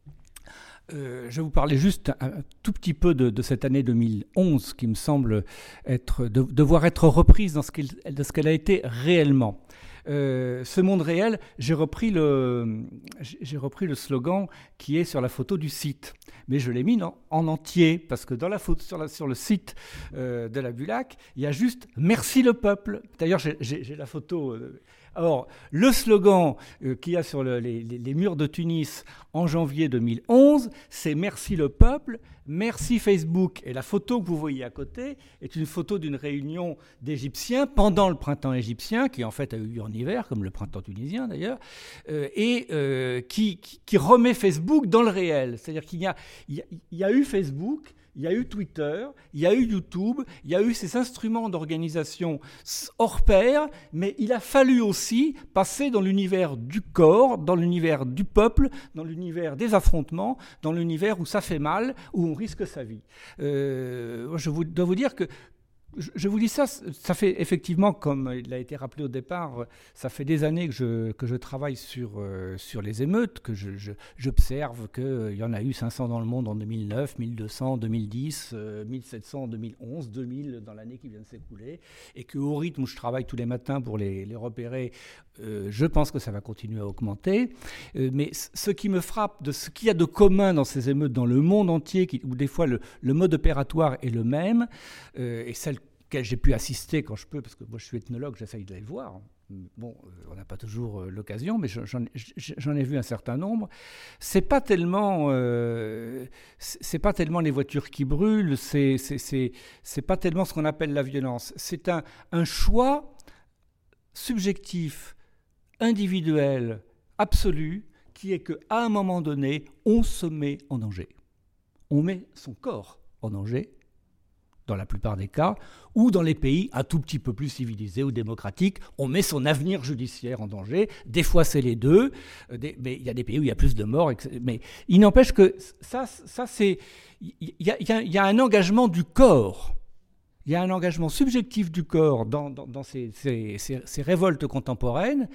Euh, je vais vous parler juste un, un tout petit peu de, de cette année deux mille onze qui me semble être, de, devoir être reprise dans ce qu'elle, de ce qu'elle a été réellement. Euh, ce monde réel, j'ai repris, le, j'ai repris le slogan qui est sur la photo du site. Mais je l'ai mis en, en entier, parce que dans la photo, sur, la, sur le site euh, de la Bulac, il y a juste « Merci le peuple ». D'ailleurs, j'ai, j'ai, j'ai la photo... Euh, Or, le slogan euh, qu'il y a sur le, les, les murs de Tunis en janvier deux mille onze, c'est « Merci le peuple », merci Facebook. Et la photo que vous voyez à côté est une photo d'une réunion d'Égyptiens pendant le printemps égyptien, qui en fait a eu lieu en hiver, comme le printemps tunisien d'ailleurs, euh, et euh, qui, qui, qui remet Facebook dans le réel. C'est-à-dire qu'il y a, il y a, il y a eu Facebook, il y a eu Twitter, il y a eu YouTube, il y a eu ces instruments d'organisation hors pair, mais il a fallu aussi passer dans l'univers du corps, dans l'univers du peuple, dans l'univers des affrontements, dans l'univers où ça fait mal, où on risque sa vie. Euh, je vous, dois vous dire que Je vous dis ça, ça fait effectivement, comme il a été rappelé au départ, ça fait des années que je, que je travaille sur, euh, sur les émeutes, que je, je, j'observe qu'il y en a eu cinq cents dans le monde en deux mille neuf, mille deux cents en deux mille dix, euh, mille sept cents en deux mille onze, deux mille dans l'année qui vient de s'écouler, et qu'au rythme où je travaille tous les matins pour les, les repérer, euh, je pense que ça va continuer à augmenter. Euh, mais ce qui me frappe de ce qu'il y a de commun dans ces émeutes dans le monde entier, qui, où des fois le, le mode opératoire est le même, euh, et celle auxquelles j'ai pu assister quand je peux, parce que moi je suis ethnologue, j'essaye de les voir. Bon, on n'a pas toujours euh, l'occasion, mais j'en, j'en ai vu un certain nombre. C'est pas tellement, euh, c'est pas tellement les voitures qui brûlent, c'est, c'est, c'est, c'est pas tellement ce qu'on appelle la violence. C'est un, un choix subjectif, individuel, absolu, qui est qu'à un moment donné, on se met en danger. On met son corps en danger, dans la plupart des cas, ou dans les pays un tout petit peu plus civilisés ou démocratiques, on met son avenir judiciaire en danger. Des fois, c'est les deux, mais il y a des pays où il y a plus de morts. Mais il n'empêche que ça, ça c'est... Il y a, y a, y a un engagement du corps. Il y a un engagement subjectif du corps dans, dans, dans ces, ces, ces, ces révoltes contemporaines,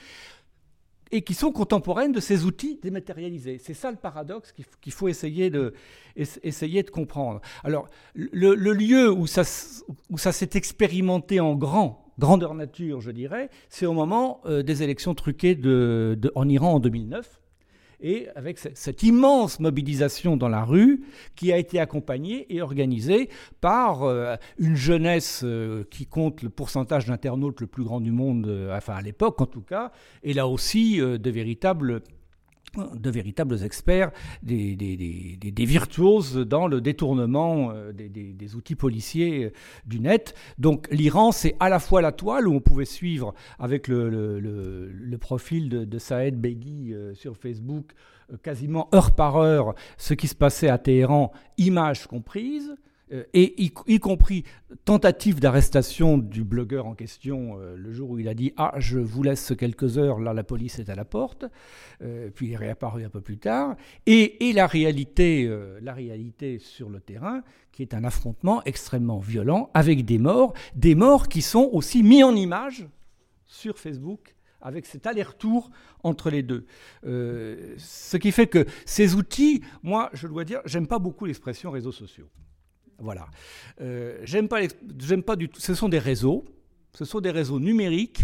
et qui sont contemporaines de ces outils dématérialisés. C'est ça le paradoxe qu'il, qu'il faut essayer de, essayer de comprendre. Alors, le, le lieu où ça, où ça s'est expérimenté en grand, grandeur nature, je dirais, c'est au moment euh, des élections truquées de, de, en Iran en deux mille neuf, et avec cette immense mobilisation dans la rue qui a été accompagnée et organisée par euh, une jeunesse euh, qui compte le pourcentage d'internautes le plus grand du monde, euh, enfin à l'époque en tout cas, et là aussi euh, de véritables... de véritables experts, des, des, des, des virtuoses dans le détournement des, des, des outils policiers du net. Donc l'Iran, c'est à la fois la toile où on pouvait suivre avec le, le, le, le profil de, de Saed Beghi euh, sur Facebook, euh, quasiment heure par heure, ce qui se passait à Téhéran, images comprises, et y, y compris tentative d'arrestation du blogueur en question euh, le jour où il a dit « Ah, je vous laisse quelques heures, là la police est à la porte euh, », puis il est réapparu un peu plus tard, et, et la, réalité, euh, la réalité sur le terrain, qui est un affrontement extrêmement violent, avec des morts, des morts qui sont aussi mis en image sur Facebook, avec cet aller-retour entre les deux. Euh, ce qui fait que ces outils, moi, je dois dire, j'aime pas beaucoup l'expression réseaux sociaux. Voilà. Euh, j'aime pas, j'aime pas du tout. Ce sont des réseaux. Ce sont des réseaux numériques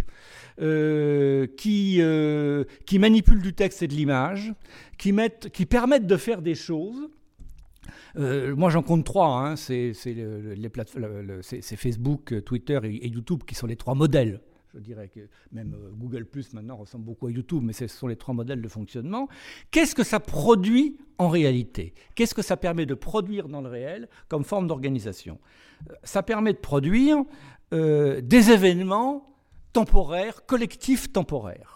euh, qui, euh, qui manipulent du texte et de l'image, qui, mettent, qui permettent de faire des choses. Euh, moi, j'en compte trois. Hein. C'est, c'est, le, les plate- le, le, c'est, c'est Facebook, Twitter et, et YouTube qui sont les trois modèles. Je dirais que même Google Plus maintenant ressemble beaucoup à YouTube, mais ce sont les trois modèles de fonctionnement. Qu'est-ce que ça produit en réalité ? Qu'est-ce que ça permet de produire dans le réel comme forme d'organisation ? Ça permet de produire euh, des événements temporaires, collectifs temporaires.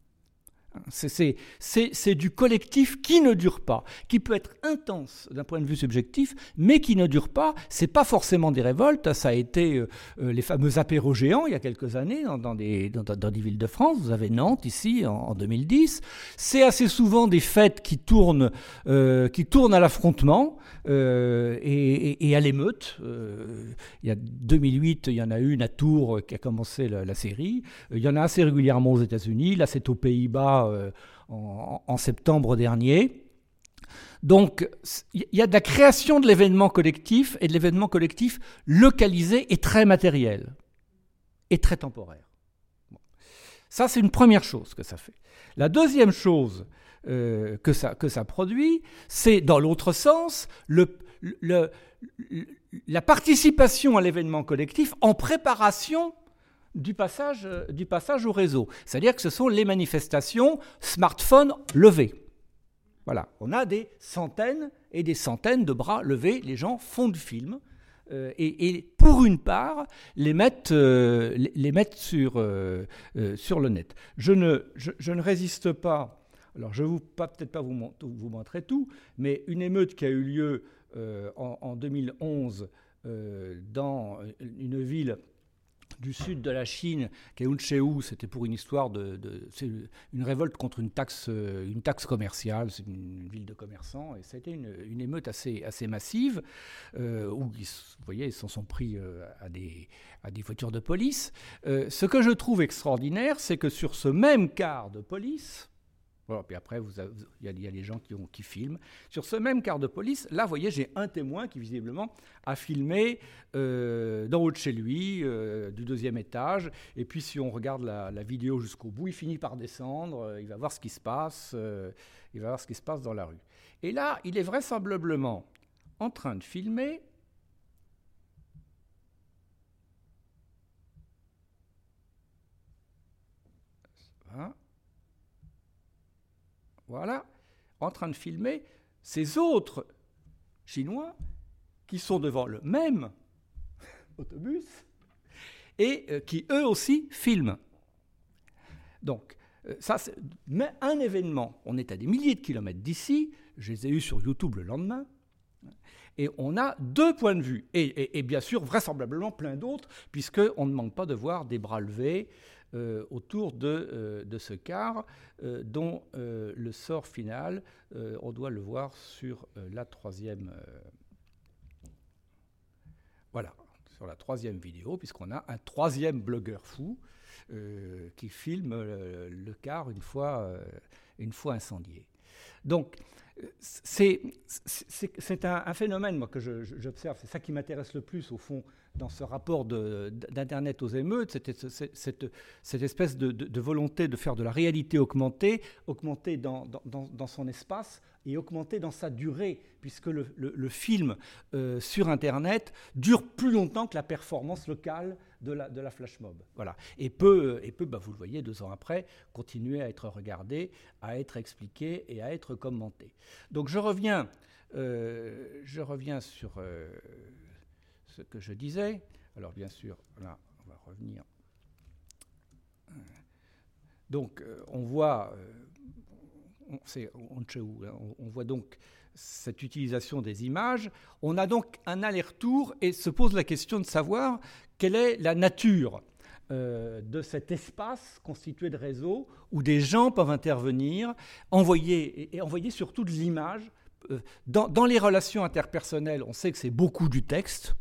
C'est, c'est, c'est, c'est du collectif qui ne dure pas, qui peut être intense d'un point de vue subjectif, mais qui ne dure pas. C'est pas forcément des révoltes. Ça a été euh, les fameux apéros géants il y a quelques années dans, dans, des, dans, dans des villes de France. Vous avez Nantes ici en, en deux mille dix. C'est assez souvent des fêtes qui tournent, euh, qui tournent à l'affrontement euh, et, et, et à l'émeute. Euh, il y a deux mille huit, il y en a une à Tours qui a commencé la, la série. Il y en a assez régulièrement aux États-Unis. Là, c'est aux Pays-Bas. Euh, en, en septembre dernier. Donc, il y a de la création de l'événement collectif et de l'événement collectif localisé et très matériel et très temporaire. Bon. Ça, c'est une première chose que ça fait. La deuxième chose euh, que, ça, que ça produit, c'est, dans l'autre sens, le, le, le, la participation à l'événement collectif en préparation Du passage, du passage au réseau. C'est-à-dire que ce sont les manifestations smartphone levés. Voilà, on a des centaines et des centaines de bras levés, les gens font du film, euh, et, et pour une part, les mettent, euh, les, les mettent sur, euh, euh, sur le net. Je ne, je, je ne résiste pas, alors je ne vais peut-être pas vous, vous montrer tout, mais une émeute qui a eu lieu euh, en, en deux mille onze euh, dans une ville du sud de la Chine, qui est Huncheu. C'était pour une histoire de, de c'est une révolte contre une taxe, une taxe commerciale. C'est une, une ville de commerçants, et ça a été une, une émeute assez, assez massive, euh, où ils, vous voyez, ils s'en sont pris euh, à des, à des voitures de police. Euh, ce que je trouve extraordinaire, c'est que sur ce même car de police, voilà, puis après, il y, y a les gens qui, ont, qui filment. Sur ce même car de police, là, vous voyez, j'ai un témoin qui, visiblement, a filmé euh, d'en haut de chez lui, euh, du deuxième étage. Et puis, si on regarde la, la vidéo jusqu'au bout, il finit par descendre, euh, il va voir ce qui se passe, euh, il va voir ce qui se passe dans la rue. Et là, il est vraisemblablement en train de filmer hein, voilà, en train de filmer ces autres Chinois qui sont devant le même autobus et euh, qui, eux aussi, filment. Donc, euh, ça, c'est mais un événement. On est à des milliers de kilomètres d'ici. Je les ai eus sur YouTube le lendemain. Et on a deux points de vue. Et, et, et bien sûr, vraisemblablement plein d'autres, puisqu'on ne manque pas de voir des bras levés Euh, autour de, euh, de ce car, euh, dont euh, le sort final, euh, on doit le voir sur euh, la troisième, euh, voilà, sur la troisième vidéo, puisqu'on a un troisième blogueur fou euh, qui filme euh, le car une fois, euh, une fois incendié. Donc, c'est, c'est, c'est un, un phénomène moi, que je, j'observe, c'est ça qui m'intéresse le plus, au fond, dans ce rapport de, d'Internet aux émeutes, cette, cette, cette, cette espèce de, de, de volonté de faire de la réalité augmentée, augmentée dans, dans, dans son espace et augmentée dans sa durée, puisque le, le, le film euh, sur Internet dure plus longtemps que la performance locale de la, de la flash mob. Voilà. Et peut, et peut bah, vous le voyez, deux ans après, continuer à être regardé, à être expliqué et à être commenté. Donc je reviens, euh, je reviens sur... Euh, ce que je disais. Alors bien sûr, là, on va revenir. Donc, euh, on voit, euh, on, c'est Huncheu, hein, on, on voit donc cette utilisation des images. On a donc un aller-retour et se pose la question de savoir quelle est la nature euh, de cet espace constitué de réseaux où des gens peuvent intervenir, envoyer, et, et envoyer surtout de l'image. Euh, dans, dans les relations interpersonnelles, on sait que c'est beaucoup du texte.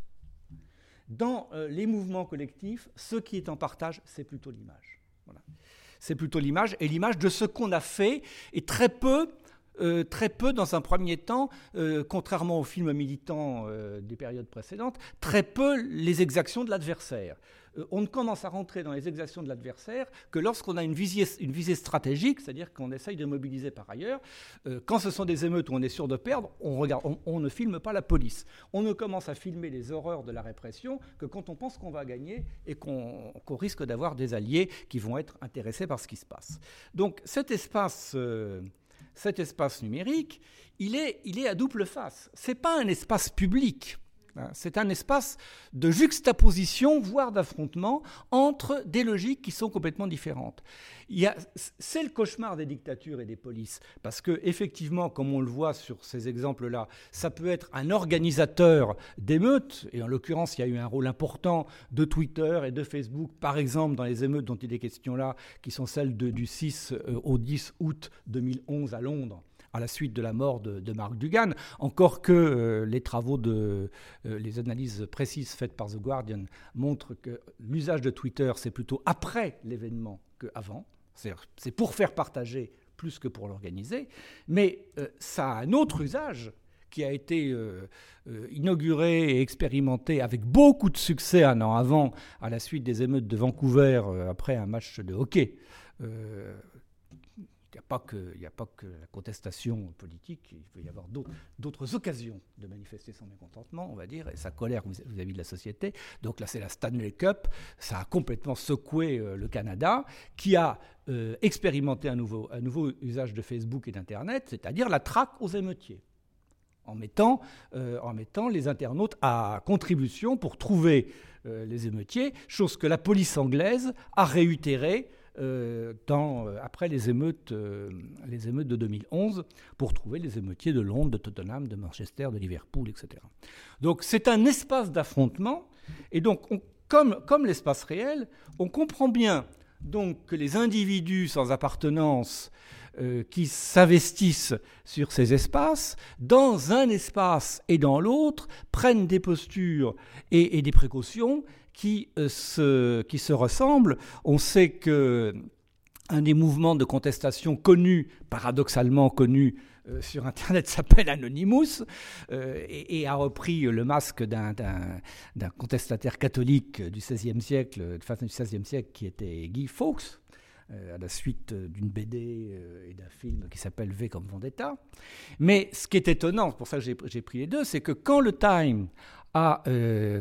Dans euh, les mouvements collectifs, ce qui est en partage, c'est plutôt l'image. Voilà. C'est plutôt l'image, et l'image de ce qu'on a fait, et très peu, euh, très peu dans un premier temps, euh, contrairement aux films militants euh, des périodes précédentes, très peu les exactions de l'adversaire. Euh, on ne commence à rentrer dans les exactions de l'adversaire que lorsqu'on a une visée, une visée stratégique, c'est-à-dire qu'on essaye de mobiliser par ailleurs. Euh, quand ce sont des émeutes où on est sûr de perdre, on, regarde, on, on ne filme pas la police. On ne commence à filmer les horreurs de la répression que quand on pense qu'on va gagner et qu'on, qu'on risque d'avoir des alliés qui vont être intéressés par ce qui se passe. Donc cet espace... Euh, Cet espace numérique, il est, il est à double face. Ce n'est pas un espace public. C'est un espace de juxtaposition, voire d'affrontement, entre des logiques qui sont complètement différentes. Il y a, c'est le cauchemar des dictatures et des polices, parce qu'effectivement, comme on le voit sur ces exemples-là, ça peut être un organisateur d'émeutes, et en l'occurrence, il y a eu un rôle important de Twitter et de Facebook, par exemple, dans les émeutes dont il est question là, qui sont celles de, du six au dix août deux mille onze à Londres, à la suite de la mort de, de Mark Dugan, encore que euh, les travaux, de, euh, les analyses précises faites par The Guardian montrent que l'usage de Twitter, c'est plutôt après l'événement qu'avant. C'est, c'est pour faire partager plus que pour l'organiser. Mais euh, ça a un autre usage qui a été euh, euh, inauguré et expérimenté avec beaucoup de succès un an avant, à la suite des émeutes de Vancouver, euh, après un match de hockey. Euh, Il n'y a pas que, il n'y a pas que la contestation politique, il peut y avoir d'autres, d'autres occasions de manifester son mécontentement, on va dire, et sa colère vis-à-vis de la société. Donc là, c'est la Stanley Cup, ça a complètement secoué euh, le Canada, qui a euh, expérimenté un nouveau, un nouveau usage de Facebook et d'Internet, c'est-à-dire la traque aux émeutiers, en mettant, euh, en mettant les internautes à contribution pour trouver euh, les émeutiers, chose que la police anglaise a réitérée Euh, dans, euh, après les émeutes, euh, les émeutes de deux mille onze, pour trouver les émeutiers de Londres, de Tottenham, de Manchester, de Liverpool, et cetera. Donc c'est un espace d'affrontement, et donc on, comme, comme l'espace réel, on comprend bien donc que les individus sans appartenance euh, qui s'investissent sur ces espaces, dans un espace et dans l'autre, prennent des postures et, et des précautions qui, euh, se, qui se ressemblent. On sait que un des mouvements de contestation connus, paradoxalement connus, euh, sur Internet s'appelle Anonymous euh, et, et a repris le masque d'un, d'un, d'un contestataire catholique du seizième siècle, de fin du seizième siècle, qui était Guy Fawkes, euh, à la suite d'une B D euh, et d'un film qui s'appelle V comme Vendetta. Mais ce qui est étonnant, c'est pour ça que j'ai, j'ai pris les deux, c'est que quand le Time a euh,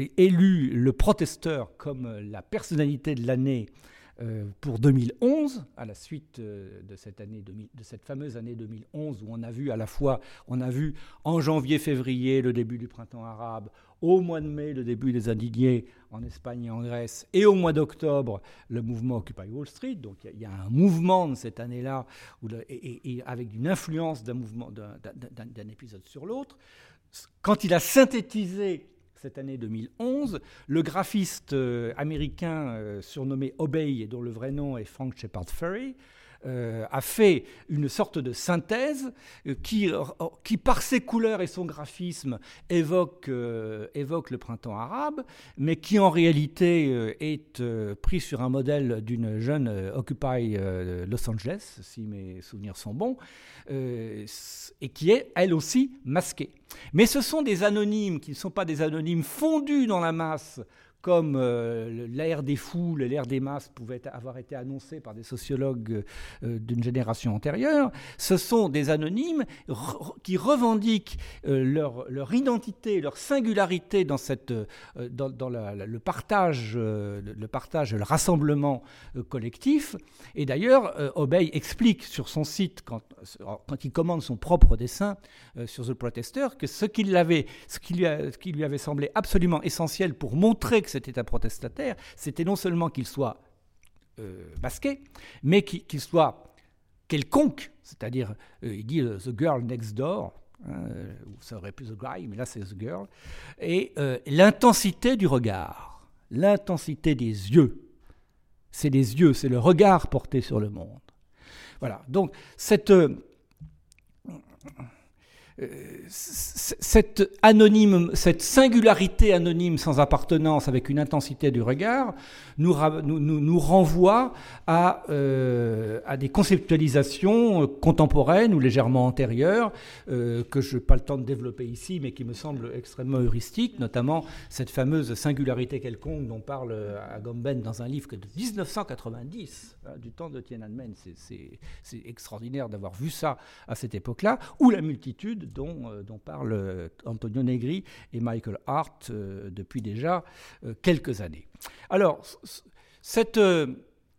élu le protesteur comme la personnalité de l'année Euh, pour deux mille onze, à la suite euh, de cette année deux mille, de cette fameuse année deux mille onze où on a vu à la fois, on a vu en janvier-février le début du printemps arabe, au mois de mai le début des indignés en Espagne et en Grèce, et au mois d'octobre le mouvement Occupy Wall Street. Donc il y, y a un mouvement de cette année-là où le, et, et, et avec une influence d'un mouvement, d'un, d'un, d'un épisode sur l'autre. Quand il a synthétisé cette année deux mille onze, le graphiste euh, américain euh, surnommé Obey, et dont le vrai nom est Frank Shepard Fairey, euh, a fait une sorte de synthèse euh, qui, euh, qui, par ses couleurs et son graphisme, évoque, euh, évoque le printemps arabe, mais qui en réalité euh, est euh, pris sur un modèle d'une jeune euh, Occupy euh, Los Angeles, si mes souvenirs sont bons, euh, et qui est, elle aussi, masquée. Mais ce sont des anonymes qui ne sont pas des anonymes fondus dans la masse, comme euh, l'ère des foules et l'ère des masses pouvait avoir été annoncé par des sociologues euh, d'une génération antérieure. Ce sont des anonymes re- qui revendiquent euh, leur, leur identité, leur singularité dans, cette, euh, dans, dans la, la, le partage, euh, le partage, le rassemblement euh, collectif. Et d'ailleurs, euh, Obey explique sur son site, quand, quand il commande son propre dessin euh, sur The Protester, que ce qui, l'avait, ce, qui lui a, ce qui lui avait semblé absolument essentiel pour montrer que c'était un protestataire, c'était non seulement qu'il soit euh, masqué, mais qu'il, qu'il soit quelconque, c'est-à-dire, euh, il dit euh, « the girl next door hein, », ou ça aurait pu « the guy », mais là c'est « the girl », et euh, l'intensité du regard, l'intensité des yeux, c'est les yeux, c'est le regard porté sur le monde. Voilà, donc cette... Euh, Euh, cette, anonyme, cette singularité anonyme sans appartenance avec une intensité du regard nous, nous, nous, nous renvoie à, euh, à des conceptualisations contemporaines ou légèrement antérieures euh, que je n'ai pas le temps de développer ici mais qui me semblent extrêmement heuristiques, notamment cette fameuse singularité quelconque dont parle Agamben dans un livre de dix-neuf cent quatre-vingt-dix, hein, du temps de Tiananmen. C'est, c'est, c'est extraordinaire d'avoir vu ça à cette époque-là, ou la multitude Dont, euh, dont parlent Antonio Negri et Michael Hart euh, depuis déjà euh, quelques années. Alors, cette, euh,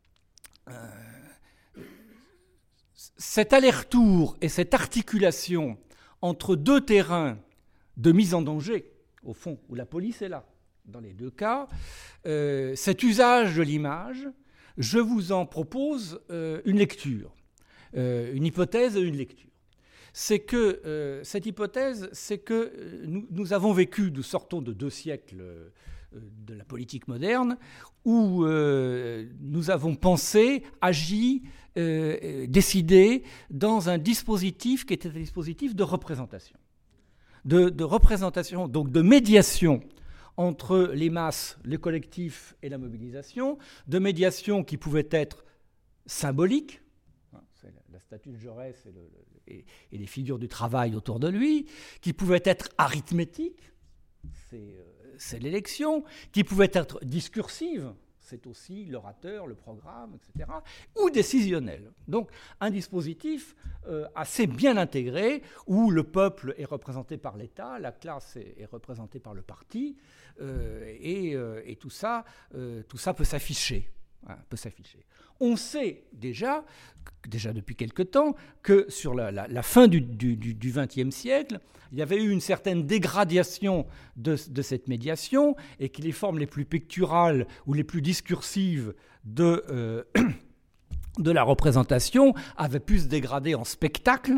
cet aller-retour et cette articulation entre deux terrains de mise en danger, au fond, où la police est là, dans les deux cas, euh, cet usage de l'image, je vous en propose euh, une lecture, euh, une hypothèse et une lecture. C'est que euh, cette hypothèse, c'est que euh, nous, nous avons vécu, nous sortons de deux siècles euh, de la politique moderne, où euh, nous avons pensé, agi, euh, décidé dans un dispositif qui était un dispositif de représentation. De, de représentation, donc de médiation entre les masses, les collectifs et la mobilisation, de médiation qui pouvait être symbolique, c'est la statue de Jaurès et, le, le, et, et les figures du travail autour de lui, qui pouvait être arithmétique, c'est, euh, c'est l'élection, qui pouvait être discursive, c'est aussi l'orateur, le programme, et cetera, ou décisionnel. Donc un dispositif euh, assez bien intégré, où le peuple est représenté par l'État, la classe est, est représentée par le parti, euh, et, euh, et tout ça, euh, tout ça peut s'afficher. Hein, peut s'afficher. On sait déjà, déjà depuis quelque temps, que sur la, la, la fin du vingtième siècle, il y avait eu une certaine dégradation de, de cette médiation et que les formes les plus picturales ou les plus discursives de, euh, de la représentation avaient pu se dégrader en spectacle,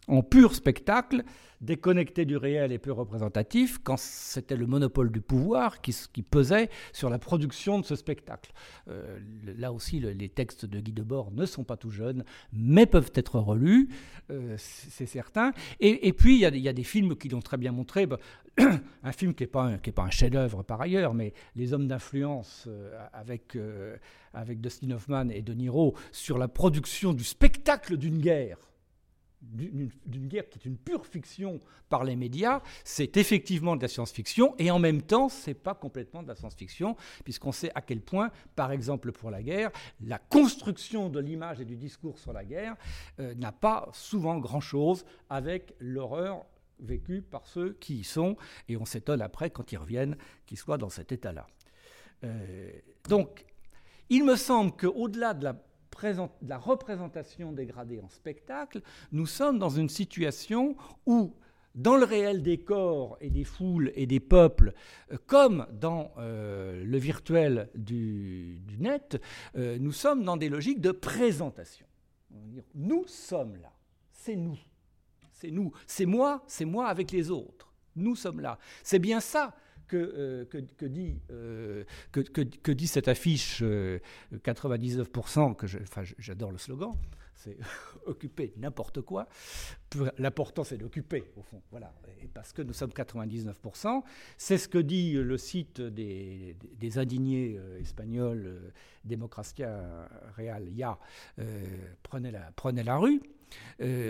en pur spectacle, déconnecté du réel et peu représentatif, quand c'était le monopole du pouvoir qui, qui pesait sur la production de ce spectacle. Euh, là aussi, le, les textes de Guy Debord ne sont pas tout jeunes, mais peuvent être relus, euh, c'est certain. Et, et puis, il y, y a des films qui l'ont très bien montré. Bah, un film qui n'est pas un, qui est pas un chef-d'œuvre par ailleurs, mais Les Hommes d'influence euh, avec, euh, avec Dustin Hoffman et De Niro sur la production du spectacle d'une guerre. D'une, d'une guerre qui est une pure fiction par les médias, c'est effectivement de la science-fiction, et en même temps, c'est pas complètement de la science-fiction, puisqu'on sait à quel point, par exemple pour la guerre, la construction de l'image et du discours sur la guerre euh, n'a pas souvent grand-chose avec l'horreur vécue par ceux qui y sont, et on s'étonne après, quand ils reviennent, qu'ils soient dans cet état-là. Euh, donc, il me semble qu'au-delà de la de la représentation dégradée en spectacle, nous sommes dans une situation où, dans le réel des corps et des foules et des peuples, comme dans euh, le virtuel du, du net, euh, nous sommes dans des logiques de présentation. On va dire, nous sommes là, c'est nous, c'est nous, c'est moi, c'est moi avec les autres, nous sommes là. C'est bien ça Que, euh, que, que, dit, euh, que, que, que dit cette affiche euh, quatre-vingt-dix-neuf pour cent, que je, enfin, j'adore le slogan, c'est occuper n'importe quoi. L'important, c'est d'occuper, au fond. Voilà. Et parce que nous sommes quatre-vingt-dix-neuf pour cent, c'est ce que dit le site des, des indignés euh, espagnols, euh, Democracia Real, I A, euh, prenez, la, prenez la rue. Euh,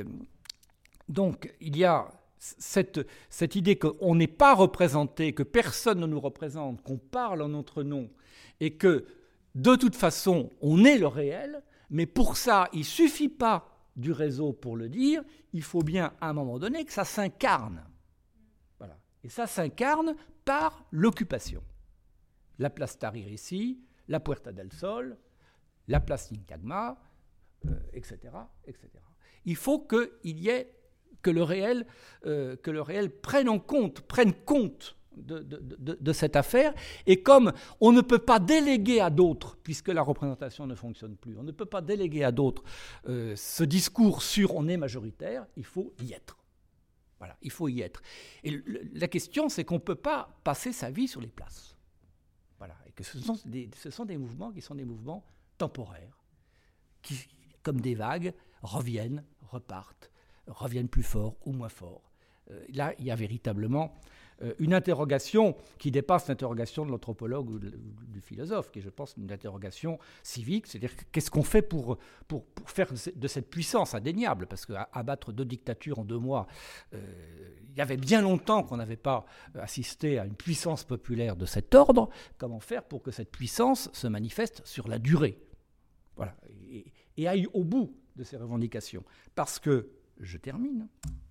donc, il y a Cette, cette idée qu'on n'est pas représenté, que personne ne nous représente, qu'on parle en notre nom, et que, de toute façon, on est le réel, mais pour ça, il ne suffit pas du réseau pour le dire, il faut bien, à un moment donné, que ça s'incarne. Voilà. Et ça s'incarne par l'occupation. La place Tahrir ici, la Puerta del Sol, la place Syntagma, euh, et cetera, et cetera. Il faut qu'il y ait que le réel, euh, que le réel prenne en compte, prenne compte de, de, de, de cette affaire. Et comme on ne peut pas déléguer à d'autres, puisque la représentation ne fonctionne plus, on ne peut pas déléguer à d'autres euh, ce discours sur on est majoritaire, il faut y être. Voilà, il faut y être. Et le, la question, c'est qu'on ne peut pas passer sa vie sur les places. Voilà, et que ce sont des, ce sont des mouvements qui sont des mouvements temporaires, qui, comme des vagues, reviennent, repartent, reviennent plus fort ou moins fort. Euh, là, il y a véritablement euh, une interrogation qui dépasse l'interrogation de l'anthropologue ou, de, ou du philosophe, qui est, je pense, une interrogation civique, c'est-à-dire qu'est-ce qu'on fait pour, pour, pour faire de cette puissance indéniable, parce qu'abattre deux dictatures en deux mois, euh, il y avait bien longtemps qu'on n'avait pas assisté à une puissance populaire de cet ordre. Comment faire pour que cette puissance se manifeste sur la durée, voilà, et, et aille au bout de ces revendications, parce que je termine.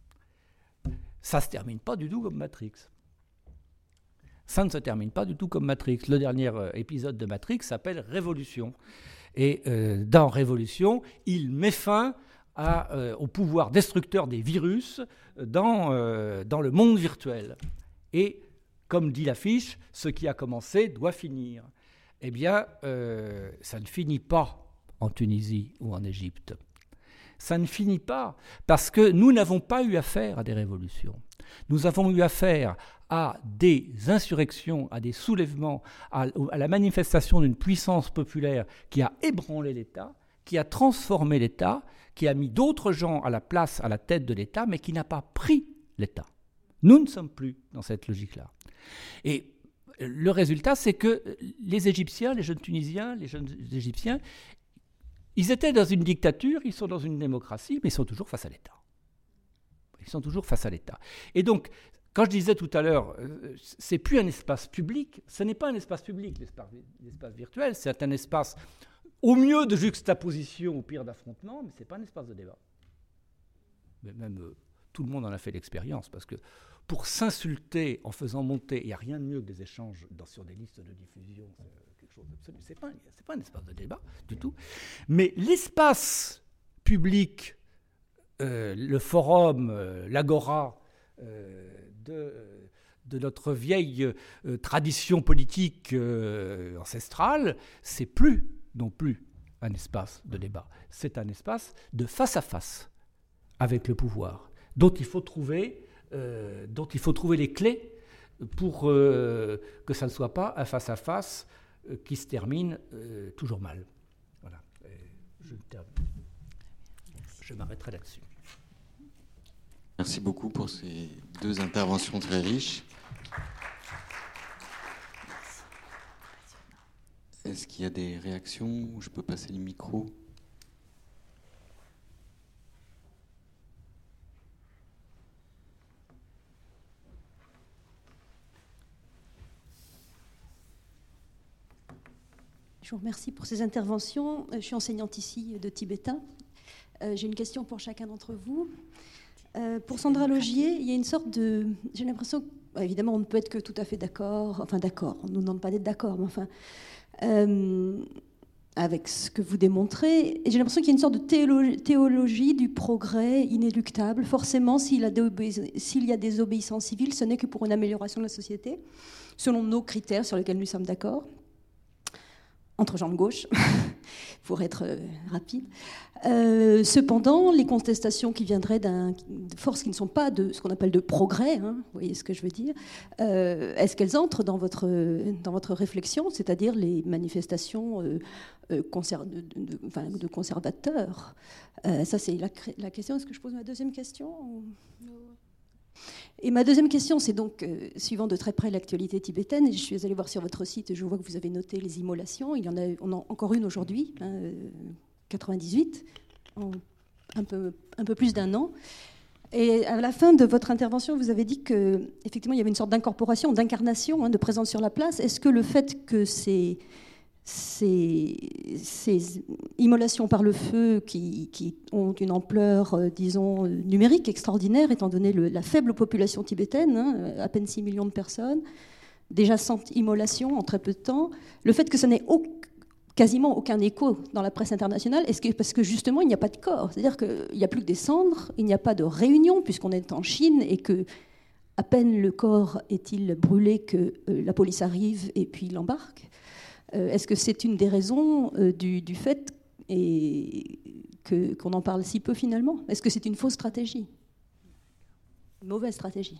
Ça ne se termine pas du tout comme Matrix. Ça ne se termine pas du tout comme Matrix. Le dernier épisode de Matrix s'appelle Révolution. Et euh, dans Révolution, il met fin à, euh, au pouvoir destructeur des virus dans, euh, dans le monde virtuel. Et, comme dit l'affiche, ce qui a commencé doit finir. Eh bien, euh, ça ne finit pas en Tunisie ou en Égypte. Ça ne finit pas, parce que nous n'avons pas eu affaire à des révolutions. Nous avons eu affaire à des insurrections, à des soulèvements, à, à la manifestation d'une puissance populaire qui a ébranlé l'État, qui a transformé l'État, qui a mis d'autres gens à la place, à la tête de l'État, mais qui n'a pas pris l'État. Nous ne sommes plus dans cette logique-là. Et le résultat, c'est que les Égyptiens, les jeunes Tunisiens, les jeunes Égyptiens, ils étaient dans une dictature, ils sont dans une démocratie, mais ils sont toujours face à l'État. Ils sont toujours face à l'État. Et donc, quand je disais tout à l'heure, c'est plus un espace public, ce n'est pas un espace public, l'espace, l'espace virtuel, c'est un espace au mieux de juxtaposition, au pire d'affrontement, mais ce n'est pas un espace de débat. Mais même euh, tout le monde en a fait l'expérience, parce que pour s'insulter en faisant monter, il n'y a rien de mieux que des échanges dans, sur des listes de diffusion, c'est quelque chose d'absolu. Ce n'est pas, pas un espace de débat du tout. Mais l'espace public, euh, le forum, euh, l'agora euh, de, de notre vieille euh, tradition politique euh, ancestrale, c'est plus non plus un espace de débat. C'est un espace de face à face avec le pouvoir. dont il faut trouver, euh, dont il faut trouver les clés pour euh, que ça ne soit pas un face-à-face euh, qui se termine euh, toujours mal. Voilà. Et je, je m'arrêterai là-dessus. Merci beaucoup pour ces deux interventions très riches. Est-ce qu'il y a des réactions? Je peux passer le micro. Je vous remercie pour ces interventions. Je suis enseignante ici de tibétain. Euh, j'ai une question pour chacun d'entre vous. Euh, pour Sandra Laugier, il y a une sorte de... J'ai l'impression que, bah, évidemment, on ne peut être que tout à fait d'accord. Enfin, d'accord, on ne nous demande pas d'être d'accord, mais enfin... Euh, avec ce que vous démontrez. Et j'ai l'impression qu'il y a une sorte de théologie, théologie du progrès inéluctable. Forcément, s'il y a des, s'il y a des obéissances civiles, ce n'est que pour une amélioration de la société, selon nos critères sur lesquels nous sommes d'accord, entre gens de gauche, pour être euh, rapide. Euh, cependant, les contestations qui viendraient d'un, de forces qui ne sont pas de ce qu'on appelle de progrès, hein, vous voyez ce que je veux dire, euh, est-ce qu'elles entrent dans votre, dans votre réflexion, c'est-à-dire les manifestations euh, euh, conser- de, de, de, enfin, de conservateurs? euh, Ça, c'est la, la question. Est-ce que je pose ma deuxième question ou... Et ma deuxième question, c'est donc, euh, suivant de très près l'actualité tibétaine, et je suis allée voir sur votre site, et je vois que vous avez noté les immolations. Il y en a, on en a encore une aujourd'hui, hein, euh, quatre-vingt-dix-huit, en un peu, un peu plus d'un an. Et à la fin de votre intervention, vous avez dit qu'effectivement, il y avait une sorte d'incorporation, d'incarnation, hein, de présence sur la place. Est-ce que le fait que ces... Ces, ces immolations par le feu qui, qui ont une ampleur, euh, disons, numérique extraordinaire, étant donné le, la faible population tibétaine, hein, à peine six millions de personnes, déjà cent immolations en très peu de temps, le fait que ça n'ait au, quasiment aucun écho dans la presse internationale, est-ce que, parce que justement, il n'y a pas de corps, c'est-à-dire qu'il n'y a plus que des cendres, il n'y a pas de réunion, puisqu'on est en Chine, et que à peine le corps est-il brûlé que euh, la police arrive et puis l'embarque. Euh, est-ce que c'est une des raisons euh, du, du fait et que, qu'on en parle si peu finalement? Est-ce que c'est une fausse stratégie? Une mauvaise stratégie?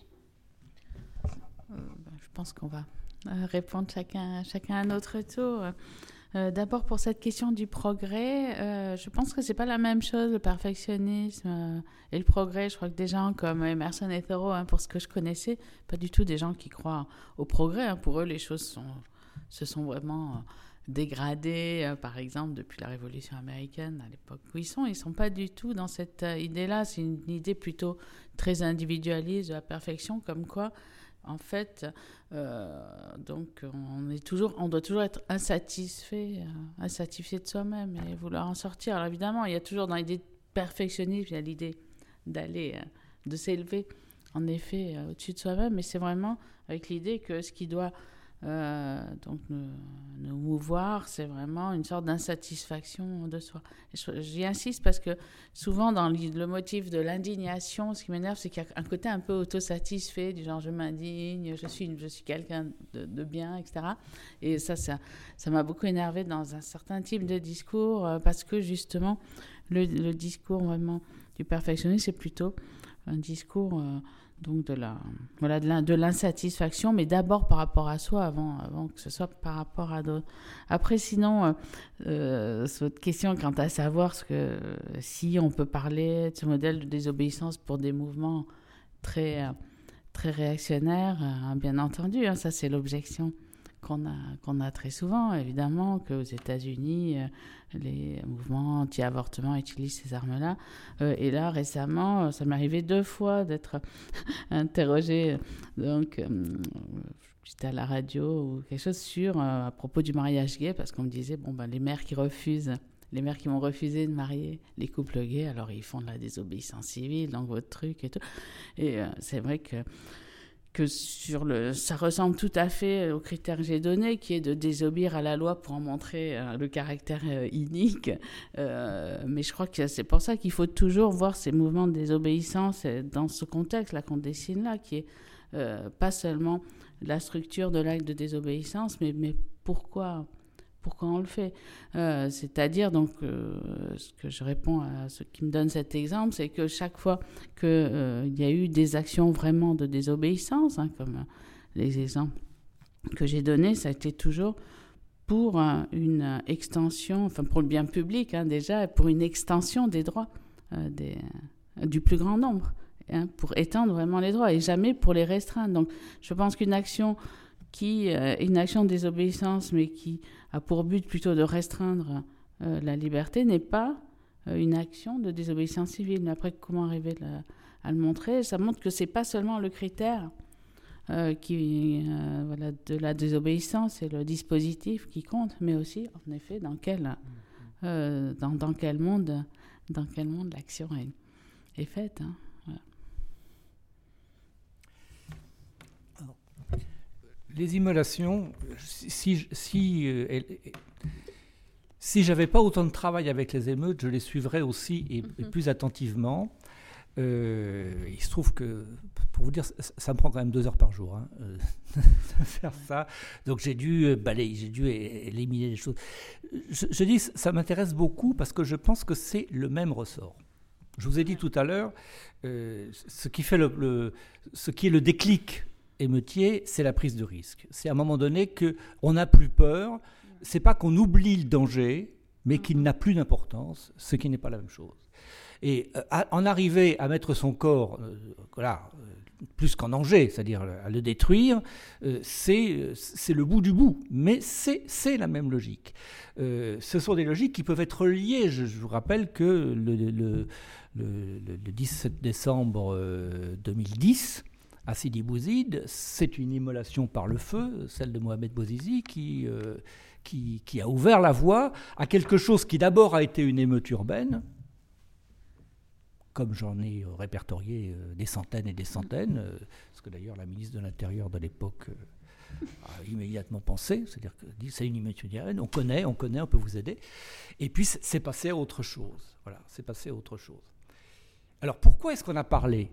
euh, Je pense qu'on va répondre chacun, chacun à notre tour. Euh, d'abord, pour cette question du progrès, euh, je pense que ce n'est pas la même chose, le perfectionnisme euh, et le progrès. Je crois que des gens comme Emerson et Thoreau, hein, pour ce que je connaissais, pas du tout des gens qui croient au progrès. Hein. Pour eux, les choses sont... se sont vraiment dégradés, euh, par exemple, depuis la Révolution américaine, à l'époque où ils sont. Ils ne sont pas du tout dans cette euh, idée-là. C'est une idée plutôt très individualiste de la perfection, comme quoi, en fait, euh, donc, on, est toujours, on doit toujours être insatisfait, euh, insatisfait de soi-même et vouloir en sortir. Alors évidemment, il y a toujours dans l'idée de perfectionnisme, il y a l'idée d'aller, euh, de s'élever, en effet, euh, au-dessus de soi-même, mais c'est vraiment avec l'idée que ce qui doit... Euh, donc nous, nous mouvoir, c'est vraiment une sorte d'insatisfaction de soi. Et j'y insiste parce que souvent dans le motif de l'indignation, ce qui m'énerve, c'est qu'il y a un côté un peu autosatisfait, du genre je m'indigne, je suis, je suis quelqu'un de, de bien, et cetera. Et ça, ça, ça m'a beaucoup énervé dans un certain type de discours parce que justement le, le discours vraiment du perfectionnisme, c'est plutôt un discours... Euh, donc de la voilà de l'insatisfaction, mais d'abord par rapport à soi avant avant que ce soit par rapport à d'autres. Après sinon euh, euh, votre question quant à savoir ce que si on peut parler de ce modèle de désobéissance pour des mouvements très très réactionnaires, euh, bien entendu, hein, ça c'est l'objection qu'on a qu'on a très souvent, évidemment, qu'aux États-Unis, euh, les mouvements anti-avortement utilisent ces armes-là. Euh, et là, récemment, ça m'est arrivé deux fois d'être interrogée. Donc, euh, j'étais à la radio ou quelque chose sur euh, à propos du mariage gay, parce qu'on me disait bon ben les mères qui refusent. Les mères qui m'ont refusé de marier les couples gays, alors ils font de la désobéissance civile, donc votre truc et tout. Et euh, c'est vrai que que sur le, ça ressemble tout à fait aux critères que j'ai donnés, qui est de désobéir à la loi pour en montrer euh, le caractère euh, inique. Euh, mais je crois que c'est pour ça qu'il faut toujours voir ces mouvements de désobéissance dans ce contexte-là qu'on dessine là, qui est euh, pas seulement la structure de l'acte de désobéissance, mais, mais pourquoi, pourquoi on le fait. Euh, c'est-à-dire, donc, euh, ce que je réponds à ceux qui me donnent cet exemple, c'est que chaque fois qu'il euh, y a eu des actions vraiment de désobéissance, hein, comme euh, les exemples que j'ai donnés, ça a été toujours pour euh, une extension, enfin pour le bien public hein, déjà, et pour une extension des droits euh, des, euh, du plus grand nombre, hein, pour étendre vraiment les droits, et jamais pour les restreindre. Donc, je pense qu'une action qui euh, une action de désobéissance, mais qui a pour but plutôt de restreindre euh, la liberté, n'est pas euh, une action de désobéissance civile. Mais après, comment arriver la, à le montrer ? Ça montre que c'est pas seulement le critère euh, qui, euh, voilà, de la désobéissance et le dispositif qui compte, mais aussi, en effet, dans quel, euh, dans, dans quel monde, dans quel monde l'action est, est faite. Hein. Voilà. Les immolations, si, si, euh, si j'avais pas autant de travail avec les émeutes, je les suivrais aussi et, et plus attentivement. Euh, il se trouve que, pour vous dire, ça, ça me prend quand même deux heures par jour hein, euh, de faire ça. Donc j'ai dû balayer, j'ai dû éliminer les choses. Je, je dis, ça m'intéresse beaucoup parce que je pense que c'est le même ressort. Je vous ai dit tout à l'heure, euh, ce qui fait le, le, ce qui est le déclic émeutier, c'est la prise de risque. C'est à un moment donné qu'on n'a plus peur. C'est pas qu'on oublie le danger, mais qu'il n'a plus d'importance, ce qui n'est pas la même chose. Et euh, à, en arriver à mettre son corps, euh, voilà, euh, plus qu'en danger, c'est-à-dire à le détruire, euh, c'est, c'est le bout du bout. Mais c'est, c'est la même logique. Euh, ce sont des logiques qui peuvent être liées. Je, je vous rappelle que le, le, le, le, le dix-sept décembre deux mille dix, à Sidi Bouzid, c'est une immolation par le feu, celle de Mohamed Bouazizi, qui, euh, qui, qui a ouvert la voie à quelque chose qui d'abord a été une émeute urbaine, comme j'en ai répertorié euh, des centaines et des centaines, euh, ce que d'ailleurs la ministre de l'Intérieur de l'époque euh, a immédiatement pensé, c'est-à-dire que c'est une émeute urbaine, on connaît, on connaît, on peut vous aider. Et puis c'est passé à autre chose. Voilà, c'est passé à autre chose. Alors pourquoi est-ce qu'on a parlé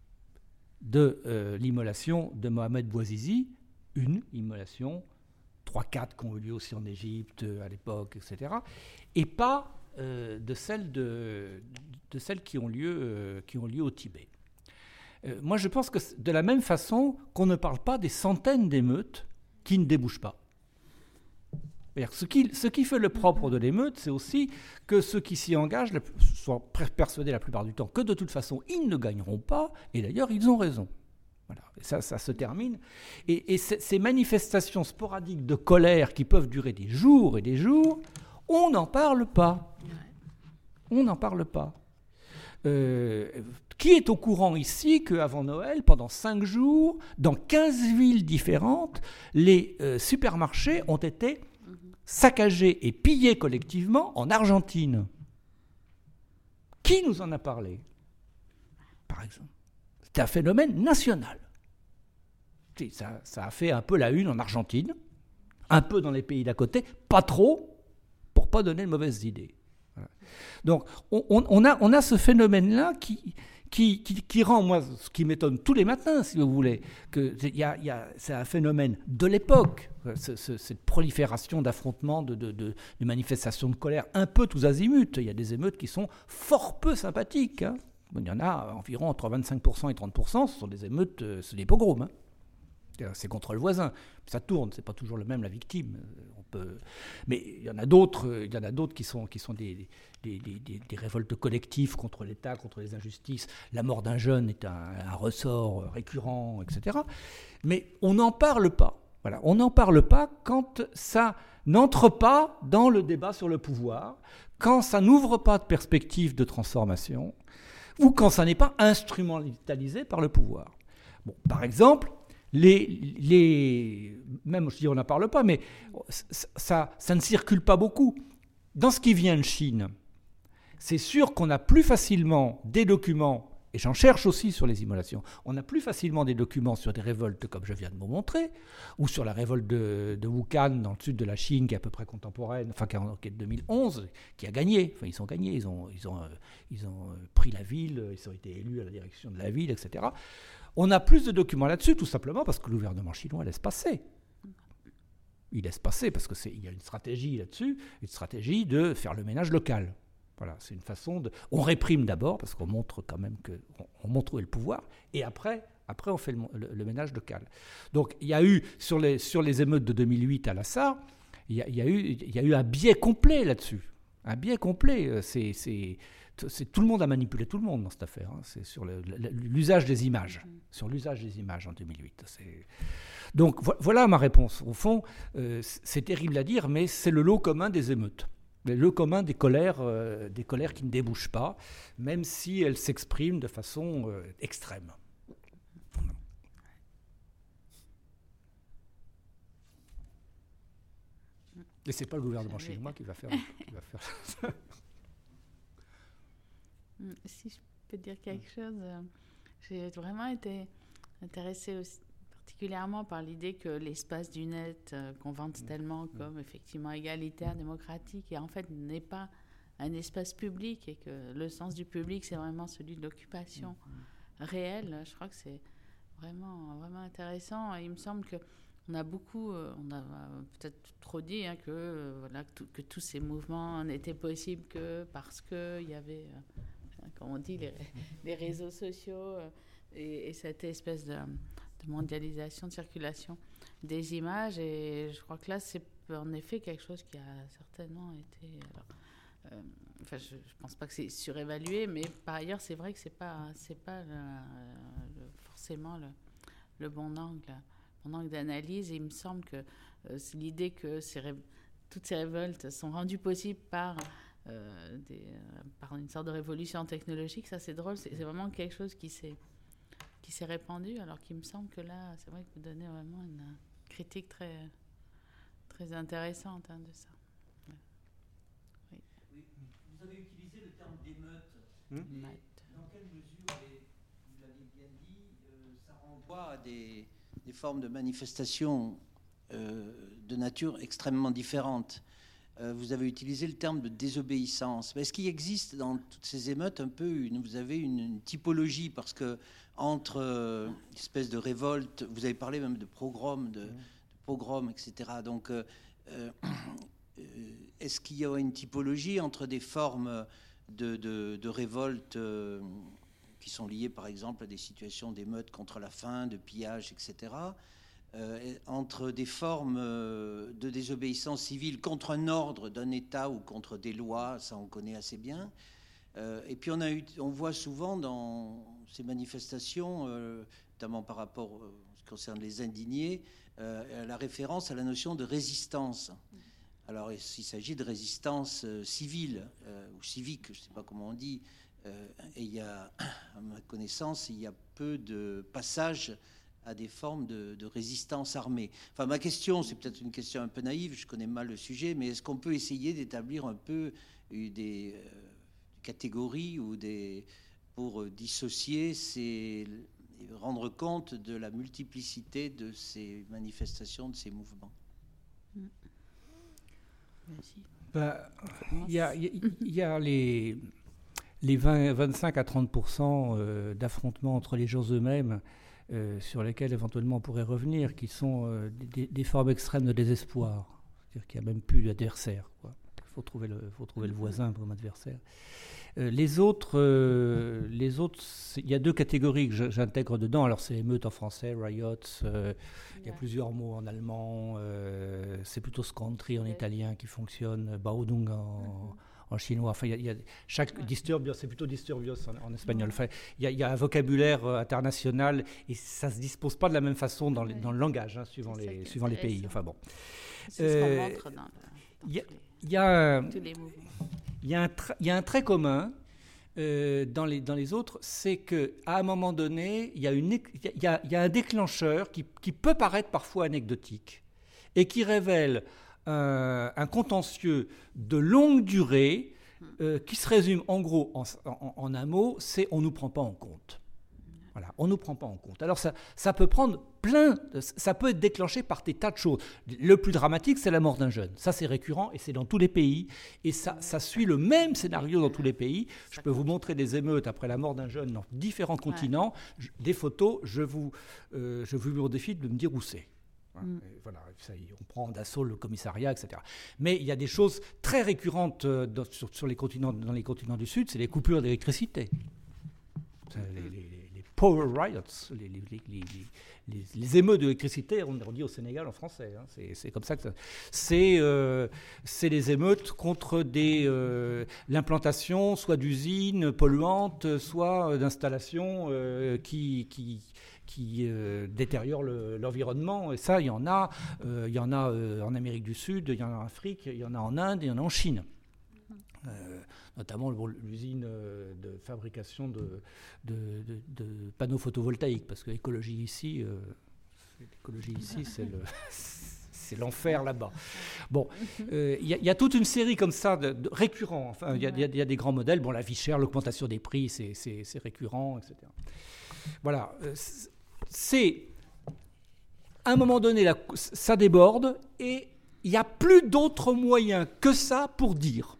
de euh, l'immolation de Mohamed Bouazizi, une immolation, trois quatre qui ont eu lieu aussi en Égypte à l'époque, et cetera, et pas euh, de celles de, de celles qui ont lieu, euh, qui ont lieu au Tibet. Euh, moi, je pense que de la même façon qu'on ne parle pas des centaines d'émeutes qui ne débouchent pas. Ce qui, ce qui fait le propre de l'émeute, c'est aussi que ceux qui s'y engagent soient persuadés la plupart du temps que de toute façon, ils ne gagneront pas, et d'ailleurs, ils ont raison. Voilà. Et ça, ça se termine. Et, et ces manifestations sporadiques de colère qui peuvent durer des jours et des jours, on n'en parle pas. On n'en parle pas. Euh, qui est au courant ici qu'avant Noël, pendant cinq jours, dans quinze villes différentes, les euh, supermarchés ont été saccagés et pillés collectivement en Argentine? Qui nous en a parlé, par exemple? C'est un phénomène national. Ça, ça a fait un peu la une en Argentine, un peu dans les pays d'à côté, pas trop, pour ne pas donner de mauvaises idées. Voilà. Donc, on, on, a, on a ce phénomène-là qui, qui, qui, qui rend, moi, ce qui m'étonne tous les matins, si vous voulez, que y a, y a, c'est un phénomène de l'époque, ce, ce, cette prolifération d'affrontements, de, de, de, de manifestations de colère, un peu tous azimuts. Il y a des émeutes qui sont fort peu sympathiques. Hein. Il y en a environ entre vingt-cinq pour cent et trente pour cent, ce sont des émeutes, c'est des pogroms. Hein. C'est contre le voisin. Ça tourne, c'est pas toujours le même la victime. On peut... Mais il y en a d'autres, il y en a d'autres qui sont, qui sont des, des, des, des, des révoltes collectives contre l'État, contre les injustices. La mort d'un jeune est un, un ressort récurrent, et cetera. Mais on n'en parle pas. Voilà. On n'en parle pas quand ça n'entre pas dans le débat sur le pouvoir, quand ça n'ouvre pas de perspective de transformation, ou quand ça n'est pas instrumentalisé par le pouvoir. Bon, par exemple, les, les, même je dis on n'en parle pas, mais ça, ça ne circule pas beaucoup. Dans ce qui vient de Chine, c'est sûr qu'on a plus facilement des documents, et j'en cherche aussi sur les immolations, on a plus facilement des documents sur des révoltes comme je viens de vous montrer, ou sur la révolte de, de Wuhan dans le sud de la Chine, qui est à peu près contemporaine, enfin qui est de deux mille onze, qui a gagné, enfin ils ont gagné, ils ont, ils ont, euh, ils ont pris la ville, ils ont été élus à la direction de la ville, et cetera. On a plus de documents là-dessus, tout simplement parce que le gouvernement chinois laisse passer. Ils laissent passer parce qu'il y a une stratégie là-dessus, une stratégie de faire le ménage local. Voilà, c'est une façon de... On réprime d'abord parce qu'on montre quand même que... On montre où est le pouvoir, et après, après on fait le, le, le ménage local. Donc il y a eu, sur les, sur les émeutes de deux mille huit à Lhassa, il y a, il y a, eu, il y a eu un biais complet là-dessus. Un biais complet. C'est, c'est, c'est, tout le monde a manipulé tout le monde dans cette affaire. Hein. C'est sur le, l'usage des images. Sur l'usage des images en deux mille huit. C'est... Donc voilà ma réponse. Au fond, euh, c'est terrible à dire, mais c'est le lot commun des émeutes. Le commun des colères, euh, des colères qui ne débouchent pas, même si elles s'expriment de façon euh, extrême. Et c'est pas le gouvernement chinois qui va faire, qui va faire ça. Si je peux dire quelque chose, euh, j'ai vraiment été intéressée aussi, particulièrement par l'idée que l'espace du net, euh, qu'on vante mmh. tellement comme effectivement égalitaire, démocratique, et en fait n'est pas un espace public, et que le sens du public, c'est vraiment celui de l'occupation mmh. réelle. Je crois que c'est vraiment, vraiment intéressant. Et il me semble que on a beaucoup, euh, on a euh, peut-être trop dit hein, que, euh, voilà, que, tout, que tous ces mouvements n'étaient possibles que parce qu'il y avait, euh, comme on dit, les, les réseaux sociaux euh, et, et cette espèce de, de mondialisation, de circulation des images. Et je crois que là, c'est en effet quelque chose qui a certainement été... Alors, euh, enfin, je ne pense pas que c'est surévalué, mais par ailleurs, c'est vrai que ce n'est pas, c'est pas le, le, forcément le, le bon angle. En angle d'analyse, et il me semble que euh, c'est l'idée que ces ré... toutes ces révoltes sont rendues possibles par, euh, des, euh, par une sorte de révolution technologique. Ça, c'est drôle, c'est, c'est vraiment quelque chose qui s'est, qui s'est répandu, alors qu'il me semble que là, c'est vrai que vous donnez vraiment une critique très, très intéressante hein, de ça. Ouais. Oui. Oui. Vous avez utilisé le terme d'émeute. Mmh. Dans quelle mesure, et vous l'avez bien dit, euh, ça renvoie à des... des formes de manifestations euh, de nature extrêmement différentes. Euh, vous avez utilisé le terme de désobéissance. Mais est-ce qu'il existe dans toutes ces émeutes un peu une, vous avez une, une typologie, parce que entre euh, une espèce de révolte, vous avez parlé même de pogrom, de, de pogrom, et cetera. Donc, euh, euh, est-ce qu'il y a une typologie entre des formes de, de, de révolte euh, qui sont liées, par exemple, à des situations d'émeutes contre la faim, de pillage, et cetera, euh, entre des formes euh, de désobéissance civile contre un ordre d'un État ou contre des lois, ça on connaît assez bien. Euh, et puis on, a eu, on voit souvent dans ces manifestations, euh, notamment par rapport à ce qui concerne les indignés, euh, la référence à la notion de résistance. Alors il s'agit de résistance euh, civile euh, ou civique, je ne sais pas comment on dit. Euh, et il y a, à ma connaissance, il y a peu de passages à des formes de, de résistance armée. Enfin, ma question, c'est peut-être une question un peu naïve, je connais mal le sujet, mais est-ce qu'on peut essayer d'établir un peu des euh, catégories ou des, pour dissocier ces, rendre compte de la multiplicité de ces manifestations, de ces mouvements? Ben, il y a, y, y a les... les vingt, vingt-cinq à trente pour cent euh, d'affrontements entre les gens eux-mêmes, euh, sur lesquels éventuellement on pourrait revenir, qui sont euh, des, des formes extrêmes de désespoir. C'est-à-dire qu'il n'y a même plus d'adversaire, quoi. Il faut trouver le, faut trouver le voisin comme adversaire. Euh, les autres, euh, les autres, il y a deux catégories que j'intègre dedans. Alors c'est émeute en français, riots, euh, il y a plusieurs mots en allemand, euh, c'est plutôt scontri en italien qui fonctionne, Baudung en... en chinois, enfin, il y, y a chaque ouais. disturbios, c'est plutôt disturbios en, en espagnol. Enfin, il y, y a un vocabulaire euh, international et ça se dispose pas de la même façon dans, les, dans le langage, hein, suivant les suivant les pays. Enfin bon. C'est ce qu'on montre dans, il y a il y a il y a un tra- il y a un trait commun euh, dans les dans les autres, c'est que à un moment donné, il y a une il y a il y a un déclencheur qui qui peut paraître parfois anecdotique et qui révèle Euh, un contentieux de longue durée euh, qui se résume en gros en, en, en un mot, c'est on ne nous prend pas en compte. Voilà, on ne nous prend pas en compte. Alors ça, ça peut prendre plein, ça peut être déclenché par des tas de choses. Le plus dramatique, c'est la mort d'un jeune. Ça, c'est récurrent et c'est dans tous les pays. Et ça, ça suit le même scénario dans tous les pays. Je peux vous montrer des émeutes après la mort d'un jeune dans différents continents. Je, des photos, je vous, euh, je vous mets au défi de me dire où c'est. Mmh. Et voilà, ça, on prend d'assaut le commissariat, et cetera. Mais il y a des choses très récurrentes dans, sur, sur les continents, dans les continents du Sud, c'est les coupures d'électricité. Les, les, les power riots, les, les, les, les, les, les émeutes d'électricité, on, on dit au Sénégal en français, hein, c'est, c'est comme ça que ça, c'est, euh, c'est les émeutes contre des, euh, l'implantation soit d'usines polluantes, soit d'installations euh, qui... qui qui euh, détériorent le, l'environnement. Et ça, il y en a, euh, il y en a euh, en Amérique du Sud, il y en a en Afrique, il y en a en Inde, il y en a en Chine. Euh, notamment l'usine de fabrication de, de, de, de panneaux photovoltaïques, parce que l'écologie ici, euh, l'écologie ici, c'est le... c'est l'enfer là-bas. Bon, il euh, y, y a toute une série comme ça de, de récurrents. Enfin, il y, y, y a des grands modèles. Bon, la vie chère, l'augmentation des prix, c'est, c'est, c'est récurrent, et cetera. Voilà. C'est, à un moment donné, là, ça déborde et il n'y a plus d'autres moyens que ça pour dire.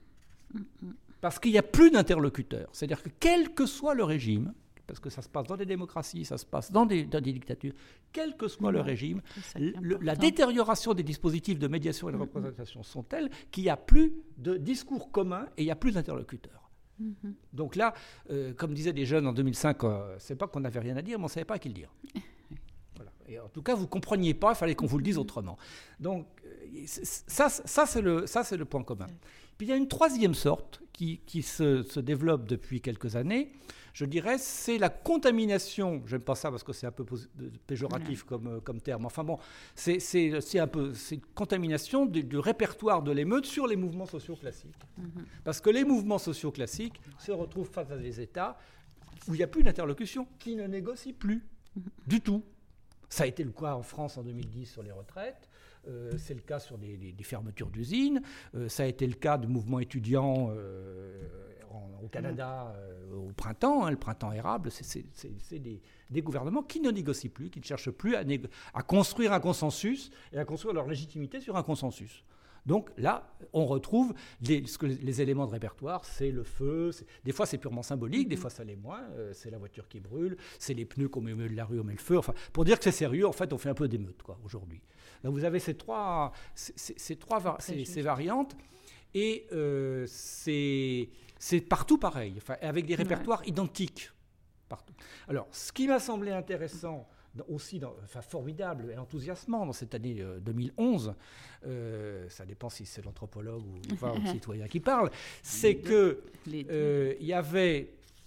Parce qu'il n'y a plus d'interlocuteurs. C'est-à-dire que quel que soit le régime, parce que ça se passe dans des démocraties, ça se passe dans des, dans des dictatures, quel que soit ouais, le régime, le, la détérioration des dispositifs de médiation et de représentation mm-hmm. sont telles qu'il n'y a plus de discours commun et il n'y a plus d'interlocuteurs. Mm-hmm. Donc là, euh, comme disaient des jeunes en deux mille cinq, euh, c'est pas qu'on n'avait rien à dire, mais on ne savait pas à qui le dire. Voilà. Et en tout cas, vous ne compreniez pas, il fallait qu'on vous le dise autrement. Donc euh, ça, ça, c'est le, ça, c'est le point commun. Puis il y a une troisième sorte qui, qui se, se développe depuis quelques années, je dirais, c'est la contamination. J'aime pas ça parce que c'est un peu péjoratif comme, comme terme. Enfin bon, c'est, c'est, c'est un peu c'est une contamination du, du répertoire de l'émeute sur les mouvements sociaux classiques. Mm-hmm. Parce que les mouvements sociaux classiques se retrouvent face à des États où il n'y a plus d'interlocution, qui ne négocient plus mm-hmm. du tout. Ça a été le cas en France en deux mille dix sur les retraites. Euh, c'est le cas sur des, des, des fermetures d'usines. Euh, ça a été le cas du mouvement étudiant euh, en, au Canada euh, au printemps, hein, le printemps érable. C'est, c'est, c'est, c'est des, des gouvernements qui ne négocient plus, qui ne cherchent plus à, négo- à construire un consensus et à construire leur légitimité sur un consensus. Donc là, on retrouve les, ce que les éléments de répertoire, c'est le feu, c'est, des fois c'est purement symbolique, des fois ça l'est moins, euh, c'est la voiture qui brûle, c'est les pneus qu'on met au milieu de la rue, on met le feu, enfin, pour dire que c'est sérieux, en fait, on fait un peu d'émeute, quoi, aujourd'hui. Donc vous avez ces trois, ces, ces, ces trois var- ces, ces variantes, et euh, c'est, c'est partout pareil, enfin, avec des répertoires ouais. identiques, partout. Alors, ce qui m'a semblé intéressant, aussi dans, enfin, formidable et enthousiasmant dans cette année euh, deux mille onze, euh, ça dépend si c'est l'anthropologue ou enfin, le citoyen qui parle, c'est que il euh, y avait,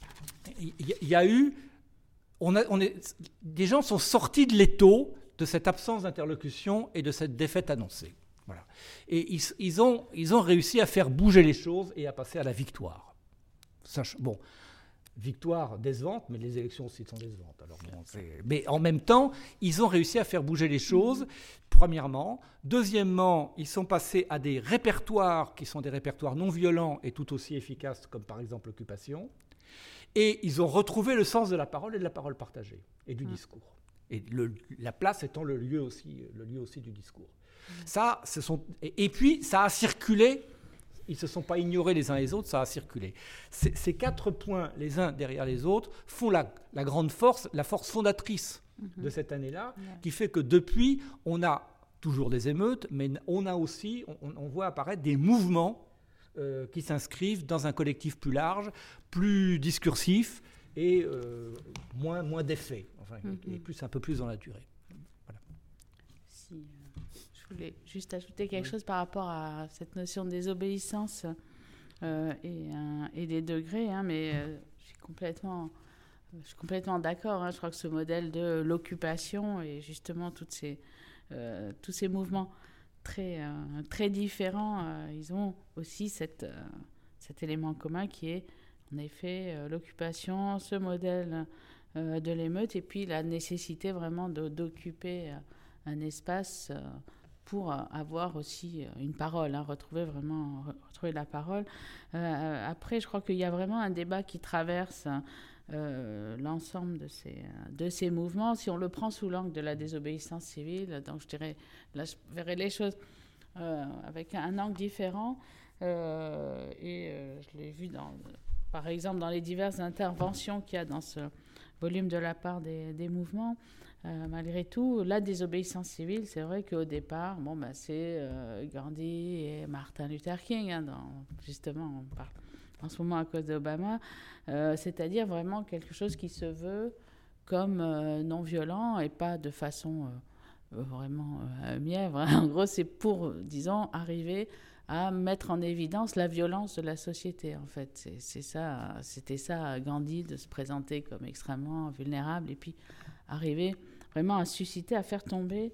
il y, y a eu, on a, on est, des gens sont sortis de l'étau de cette absence d'interlocution et de cette défaite annoncée. Voilà. Et ils, ils, ont, ils ont réussi à faire bouger les choses et à passer à la victoire. Ça, bon. Victoire décevante, mais les élections aussi sont décevantes. Alors bon, c'est... Mais en même temps, ils ont réussi à faire bouger les choses, mmh. premièrement. Deuxièmement, ils sont passés à des répertoires qui sont des répertoires non violents et tout aussi efficaces, comme par exemple l'occupation. Et ils ont retrouvé le sens de la parole et de la parole partagée, et du mmh. discours. Et le, la place étant le lieu aussi, le lieu aussi du discours. Mmh. Ça, ce sont... et, et puis, ça a circulé. Ils ne se sont pas ignorés les uns les autres, ça a circulé. Ces, ces quatre points, les uns derrière les autres, font la, la grande force, la force fondatrice mm-hmm. de cette année-là, yeah. qui fait que depuis, on a toujours des émeutes, mais on a aussi, on, on voit apparaître des mouvements euh, qui s'inscrivent dans un collectif plus large, plus discursif et euh, moins, moins d'effet, enfin, mm-hmm. et plus, un peu plus dans la durée. Voilà. Si. Je voulais juste ajouter quelque oui. chose par rapport à cette notion de désobéissance euh, et, euh, et des degrés, hein, mais euh, je suis complètement, je suis complètement d'accord. Hein, je crois que ce modèle de l'occupation et justement toutes ces, euh, tous ces mouvements très, euh, très différents, euh, ils ont aussi cette, euh, cet élément commun qui est en effet euh, l'occupation, ce modèle euh, de l'émeute et puis la nécessité vraiment de, d'occuper euh, un espace euh, pour avoir aussi une parole, hein, retrouver vraiment retrouver la parole. Euh, après, je crois qu'il y a vraiment un débat qui traverse euh, l'ensemble de ces, de ces mouvements. Si on le prend sous l'angle de la désobéissance civile, donc je dirais, là, je verrais les choses euh, avec un angle différent. Euh, et euh, je l'ai vu, dans, par exemple, dans les diverses interventions qu'il y a dans ce volume de la part des, des mouvements. euh, malgré tout, la désobéissance civile, c'est vrai qu'au départ, bon, bah, c'est euh, Gandhi et Martin Luther King, hein, dans, justement, on parle en ce moment à cause d'Obama, euh, c'est-à-dire vraiment quelque chose qui se veut comme euh, non violent et pas de façon euh, vraiment euh, mièvre. En gros, c'est pour, disons, arriver à mettre en évidence la violence de la société, en fait. C'est, c'est ça, c'était ça, Gandhi, de se présenter comme extrêmement vulnérable et puis arriver vraiment à susciter, à faire tomber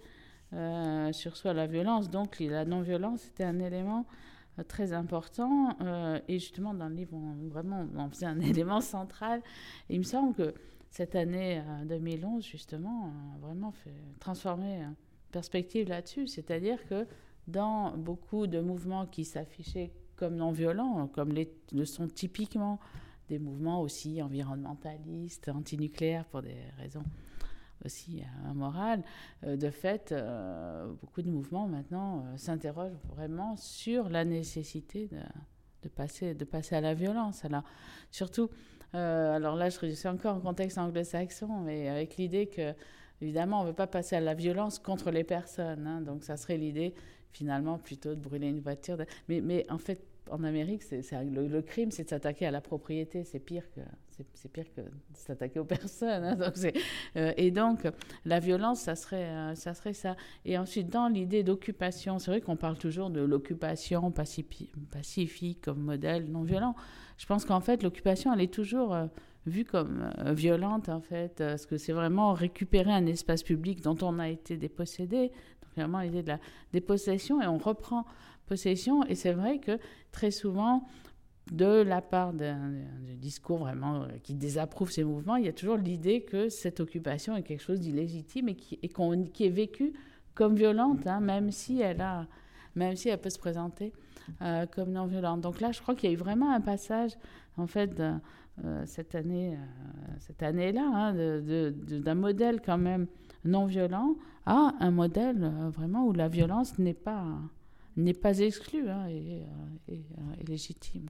euh, sur soi la violence. Donc, la non-violence, c'était un élément euh, très important. Euh, et justement, dans le livre, on, vraiment, on faisait un élément central. Et il me semble que cette année euh, deux mille onze, justement, a vraiment fait transformer une perspective là-dessus. C'est-à-dire que dans beaucoup de mouvements qui s'affichaient comme non-violents, comme les, le sont typiquement des mouvements aussi environnementalistes, antinucléaires pour des raisons aussi euh, morales, euh, de fait, euh, beaucoup de mouvements maintenant euh, s'interrogent vraiment sur la nécessité de, de, passer, de passer à la violence. Alors, surtout, euh, alors là, je suis encore en contexte anglo-saxon, mais avec l'idée que, évidemment, on ne veut pas passer à la violence contre les personnes. Hein, donc, ça serait l'idée, finalement, plutôt de brûler une voiture. De... Mais, mais en fait, en Amérique, c'est, c'est, le, le crime, c'est de s'attaquer à la propriété. C'est pire que, c'est, c'est pire que de s'attaquer aux personnes. Hein, donc c'est, euh, et donc, la violence, ça serait, euh, ça serait ça. Et ensuite, dans l'idée d'occupation, c'est vrai qu'on parle toujours de l'occupation pacifi- pacifique comme modèle non violent. Je pense qu'en fait, l'occupation, elle est toujours euh, vue comme euh, violente, en fait, euh, parce que c'est vraiment récupérer un espace public dont on a été dépossédé. Donc, vraiment, l'idée de la dépossession, et on reprend possession. Et c'est vrai que très souvent, de la part d'un, d'un discours vraiment qui désapprouve ces mouvements, il y a toujours l'idée que cette occupation est quelque chose d'illégitime et qui, et qu'on, qui est vécue comme violente, hein, même si elle a, même si elle peut se présenter euh, comme non violente. Donc là, je crois qu'il y a eu vraiment un passage, en fait, de, euh, cette année, euh, cette année-là, hein, de, de, de, d'un modèle quand même non violent à un modèle euh, vraiment où la violence n'est pas n'est pas exclue, hein, et, et, et, et légitime.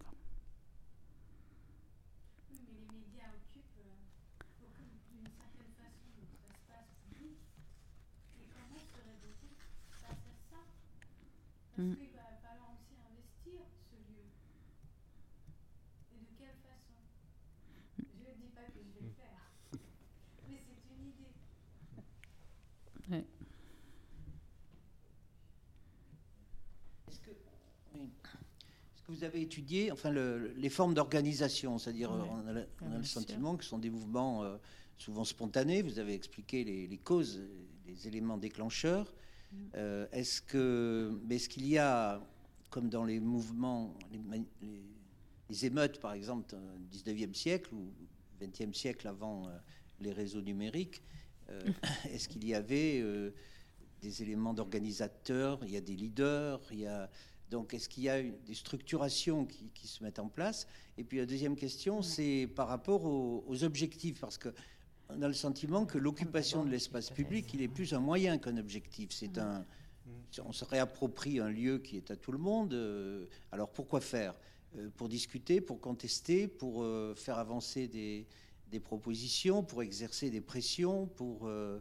Oui, mais les médias occupent, euh, occupent d'une certaine façon notre espace public. Et comment serait-il face à ça? Parce mm. qu'il va falloir aussi investir ce lieu. Et de quelle façon? Je ne dis pas que je vais le faire, mais c'est une idée. Ouais. Vous avez étudié enfin, le, les formes d'organisation, c'est-à-dire ouais, on a, on a le sentiment sûr. que ce sont des mouvements euh, souvent spontanés. Vous avez expliqué les, les causes, les éléments déclencheurs. Mm. Euh, est-ce que, mais est-ce qu'il y a, comme dans les mouvements, les, les, les émeutes par exemple, du dix-neuvième siècle ou vingtième siècle avant euh, les réseaux numériques, euh, est-ce qu'il y avait euh, des éléments d'organisateurs? Il y a des leaders, il y a Donc, est-ce qu'il y a une, des structurations qui, qui se mettent en place? Et puis, la deuxième question, c'est par rapport aux, aux objectifs, parce qu'on a le sentiment que l'occupation de l'espace public, il est plus un moyen qu'un objectif. C'est un, on se réapproprie un lieu qui est à tout le monde. Alors, pourquoi faire? Pour discuter, pour contester, pour faire avancer des, des propositions, pour exercer des pressions, pour... Euh,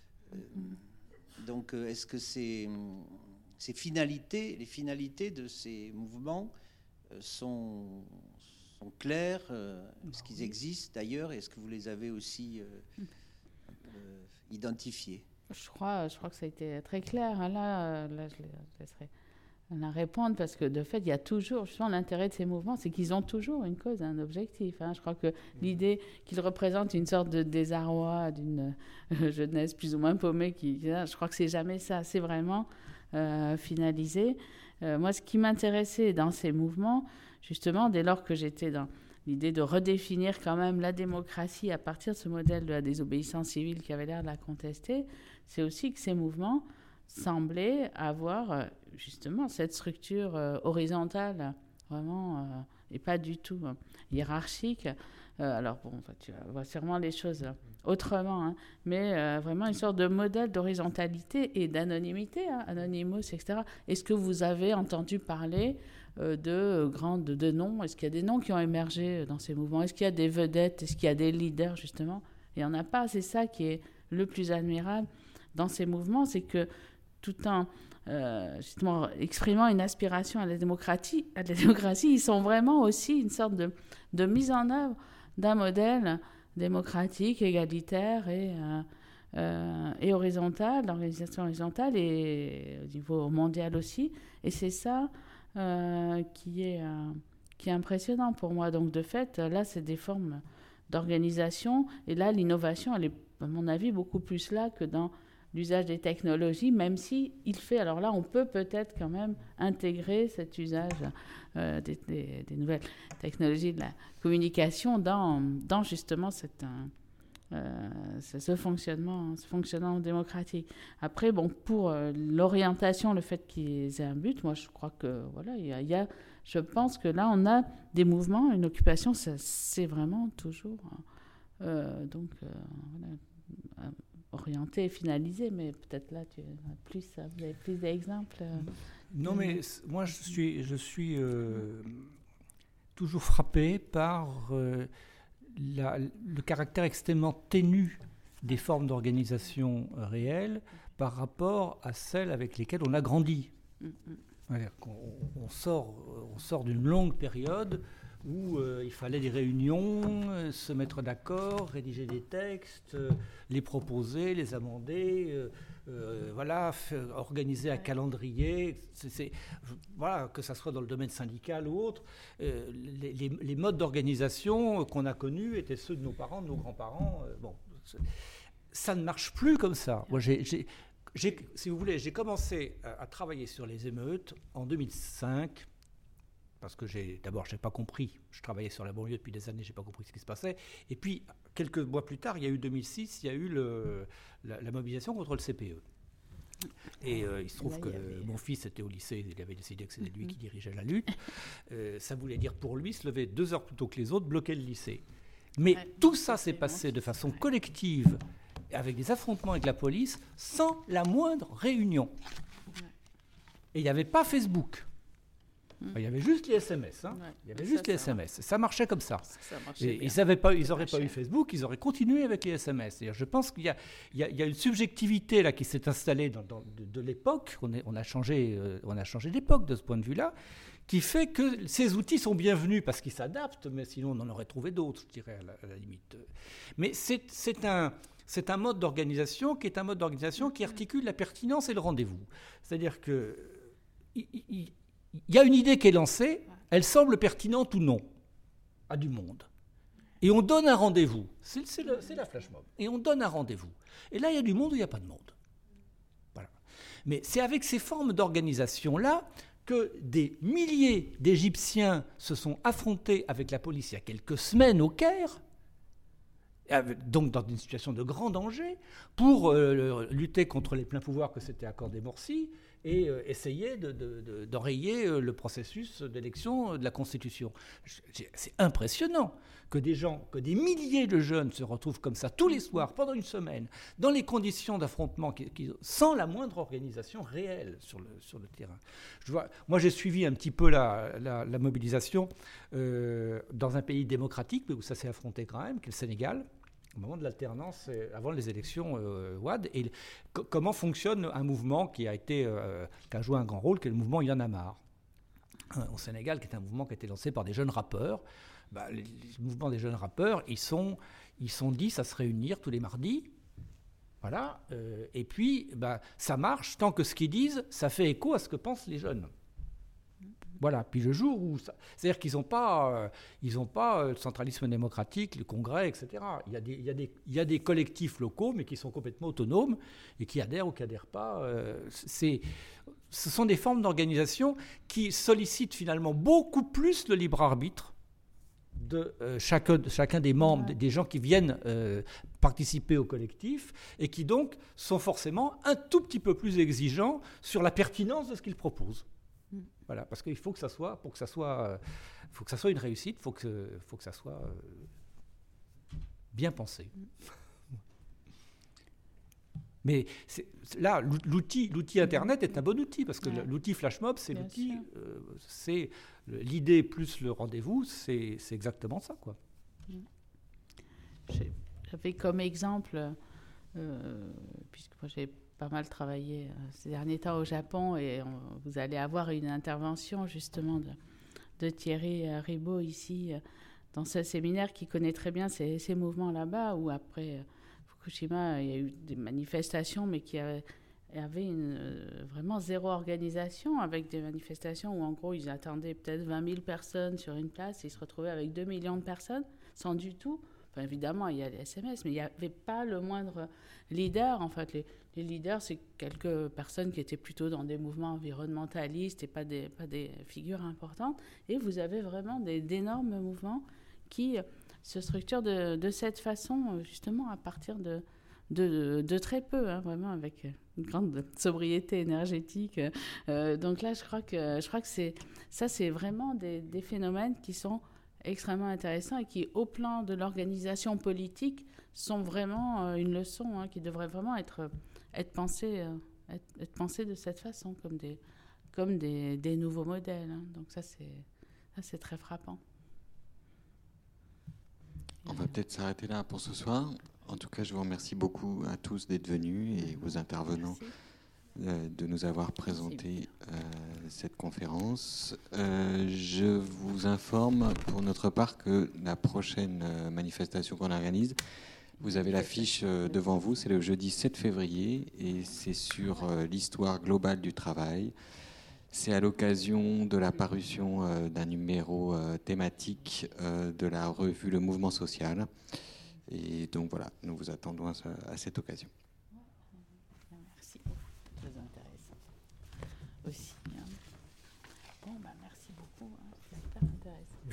donc, est-ce que c'est... Ces finalités, les finalités de ces mouvements euh, sont, sont claires. Euh, est-ce qu'ils existent d'ailleurs? Est-ce que vous les avez aussi euh, euh, identifiés? Je crois, je crois que ça a été très clair. Là, là je laisserai la répondre parce que de fait, il y a toujours, je sens l'intérêt de ces mouvements, c'est qu'ils ont toujours une cause, un objectif. Hein. Je crois que l'idée qu'ils représentent une sorte de désarroi d'une jeunesse plus ou moins paumée, qui, je crois que c'est jamais ça. C'est vraiment Euh, finalisé. Euh, moi, ce qui m'intéressait dans ces mouvements, justement, dès lors que j'étais dans l'idée de redéfinir quand même la démocratie à partir de ce modèle de la désobéissance civile qui avait l'air de la contester, c'est aussi que ces mouvements semblaient avoir euh, justement cette structure euh, horizontale, vraiment, euh, et pas du tout euh, hiérarchique. Euh, alors, bon, tu vois sûrement les choses autrement, hein, mais euh, vraiment une sorte de modèle d'horizontalité et d'anonymité, hein, Anonymous, et cetera. Est-ce que vous avez entendu parler euh, de grandes de noms? Est-ce qu'il y a des noms qui ont émergé dans ces mouvements? Est-ce qu'il y a des vedettes? Est-ce qu'il y a des leaders, justement? Il n'y en a pas, c'est ça qui est le plus admirable dans ces mouvements, c'est que tout en euh, justement exprimant une aspiration à la démocratie, à la démocratie, ils sont vraiment aussi une sorte de, de mise en œuvre d'un modèle démocratique, égalitaire et, euh, euh, et horizontal, d'organisation horizontale et au niveau mondial aussi. Et c'est ça euh, qui est, euh, qui est impressionnant pour moi. Donc de fait, là, c'est des formes d'organisation. Et là, l'innovation, elle est, à mon avis, beaucoup plus là que dans l'usage des technologies, même si il fait... Alors là, on peut peut-être quand même intégrer cet usage euh, des, des, des nouvelles technologies de la communication dans, dans justement cette, euh, ce, ce, fonctionnement, ce fonctionnement démocratique. Après, bon, pour euh, l'orientation, le fait qu'ils aient un but, moi, je crois que, voilà, il y a, il y a, je pense que là, on a des mouvements, une occupation, ça, c'est vraiment toujours... Euh, donc, euh, voilà... Euh, orienté et finalisé, mais peut-être là, tu as plus, vous avez plus d'exemples. Euh, non, mais moi, je suis, je suis euh, toujours frappé par euh, la, le caractère extrêmement ténu des formes d'organisation réelles par rapport à celles avec lesquelles on a grandi. Mm-hmm. On, on sort, on sort d'une longue période où euh, il fallait des réunions, euh, se mettre d'accord, rédiger des textes, euh, les proposer, les amender, euh, euh, voilà, f- organiser un calendrier. C'est, c'est, voilà, que ça soit dans le domaine syndical ou autre, euh, les, les, les modes d'organisation qu'on a connus étaient ceux de nos parents, de nos grands-parents. Euh, bon, ça ne marche plus comme ça. Moi, j'ai, j'ai, j'ai, si vous voulez, j'ai commencé à, à travailler sur les émeutes en deux mille cinq. Parce que j'ai, d'abord, je n'ai pas compris. Je travaillais sur la banlieue depuis des années, je n'ai pas compris ce qui se passait. Et puis, quelques mois plus tard, il y a eu deux mille six, il y a eu le, la, la mobilisation contre le C P E. Et euh, il se trouve Là, que avait... mon fils était au lycée, il avait décidé que c'était lui qui dirigeait la lutte. Euh, ça voulait dire pour lui se lever deux heures plus tôt que les autres, bloquer le lycée. Mais ouais, tout ça s'est passé de façon ouais. collective, avec des affrontements avec la police, sans la moindre réunion. Ouais. Et il n'y avait pas Facebook. Il y avait juste les S M S. Hein. Ouais, il y avait juste ça, les S M S. Ça marchait comme ça. ça et ils n'auraient pas, pas eu Facebook, ils auraient continué avec les S M S. C'est-à-dire, je pense qu'il y a, il y a, il y a une subjectivité là, qui s'est installée dans, dans, de, de l'époque. On, est, on, a changé, euh, on a changé d'époque de ce point de vue-là, qui fait que ces outils sont bienvenus parce qu'ils s'adaptent, mais sinon on en aurait trouvé d'autres, je dirais, à la, à la limite. Mais c'est, c'est, un, c'est un mode d'organisation qui est un mode d'organisation qui articule la pertinence et le rendez-vous. C'est-à-dire que... Il, il, Il y a une idée qui est lancée, elle semble pertinente ou non à du monde. Et on donne un rendez-vous. C'est, c'est, le, c'est la flash mob. Et on donne un rendez-vous. Et là, il y a du monde ou il n'y a pas de monde. Voilà. Mais c'est avec ces formes d'organisation-là que des milliers d'Égyptiens se sont affrontés avec la police il y a quelques semaines au Caire, donc dans une situation de grand danger, pour euh, lutter contre les pleins pouvoirs que s'était accordé Morsi, et euh, essayer de, de, de, d'enrayer euh, le processus d'élection de la Constitution. C'est impressionnant que des gens, que des milliers de jeunes se retrouvent comme ça tous les soirs, pendant une semaine, dans les conditions d'affrontement, qui, qui, sans la moindre organisation réelle sur le, sur le terrain. Je vois, moi, j'ai suivi un petit peu la, la, la mobilisation euh, dans un pays démocratique, mais où ça s'est affronté quand même, qui est le Sénégal, au moment de l'alternance, avant les élections euh, W A D, et c- comment fonctionne un mouvement qui a, été, euh, qui a joué un grand rôle, qui est le mouvement Y en a marre, hein, au Sénégal, qui est un mouvement qui a été lancé par des jeunes rappeurs. Bah, les, les mouvements des jeunes rappeurs, ils sont, ils sont dix à se réunir tous les mardis, voilà, euh, et puis bah, ça marche tant que ce qu'ils disent, ça fait écho à ce que pensent les jeunes. Voilà, puis le jour où... Ça, c'est-à-dire qu'ils n'ont pas, euh, ils ont pas euh, le centralisme démocratique, le congrès, et cetera. Il y, a des, il, y a des, il y a des collectifs locaux, mais qui sont complètement autonomes et qui adhèrent ou qui n'adhèrent pas. Euh, c'est, ce sont des formes d'organisation qui sollicitent finalement beaucoup plus le libre arbitre de euh, chacun, chacun des membres, ouais. des gens qui viennent euh, participer au collectif et qui donc sont forcément un tout petit peu plus exigeants sur la pertinence de ce qu'ils proposent. Voilà, parce qu'il faut que ça soit, pour que ça soit, euh, faut que ça soit une réussite, faut que, faut que ça soit euh, bien pensé. Mais c'est, là, l'outil, l'outil Internet est un bon outil parce que ouais. l'outil Flashmob, c'est bien l'outil, euh, c'est l'idée plus le rendez-vous, c'est, c'est exactement ça, quoi. J'avais comme exemple euh, puisque moi j'ai pas mal travaillé euh, ces derniers temps au Japon, et on, vous allez avoir une intervention justement de, de Thierry euh, Ribaud ici, euh, dans ce séminaire, qui connaît très bien ces, ces mouvements là-bas, où après euh, Fukushima, il y a eu des manifestations, mais qui avaient, avait une, euh, vraiment zéro organisation, avec des manifestations où en gros ils attendaient peut-être vingt mille personnes sur une place, et ils se retrouvaient avec deux millions de personnes, sans du tout. Enfin, évidemment, il y a les S M S, mais il n'y avait pas le moindre leader. En fait, les, les leaders, c'est quelques personnes qui étaient plutôt dans des mouvements environnementalistes et pas des, pas des figures importantes. Et vous avez vraiment des, d'énormes mouvements qui se structurent de, de cette façon, justement, à partir de, de, de très peu, hein, vraiment avec une grande sobriété énergétique. Euh, donc là, je crois que, je crois que c'est, ça, c'est vraiment des, des phénomènes qui sont extrêmement intéressants et qui, au plan de l'organisation politique, sont vraiment euh, une leçon, hein, qui devrait vraiment être, être, pensée, euh, être, être pensée de cette façon, comme des, comme des, des nouveaux modèles. Hein. Donc ça c'est, ça, c'est très frappant. On va peut-être s'arrêter là pour ce soir. En tout cas, je vous remercie beaucoup à tous d'être venus et aux intervenants euh, de nous avoir présenté euh, cette conférence. Euh, je vous informe pour notre part que la prochaine euh, manifestation qu'on organise, vous avez l'affiche euh, devant vous, c'est le jeudi sept février et c'est sur euh, l'histoire globale du travail. C'est à l'occasion de la parution euh, d'un numéro euh, thématique euh, de la revue Le Mouvement Social. Et donc voilà, nous vous attendons à, à cette occasion. Merci, très intéressant aussi. Hein. Bon, bah merci beaucoup, hein. C'est super intéressant.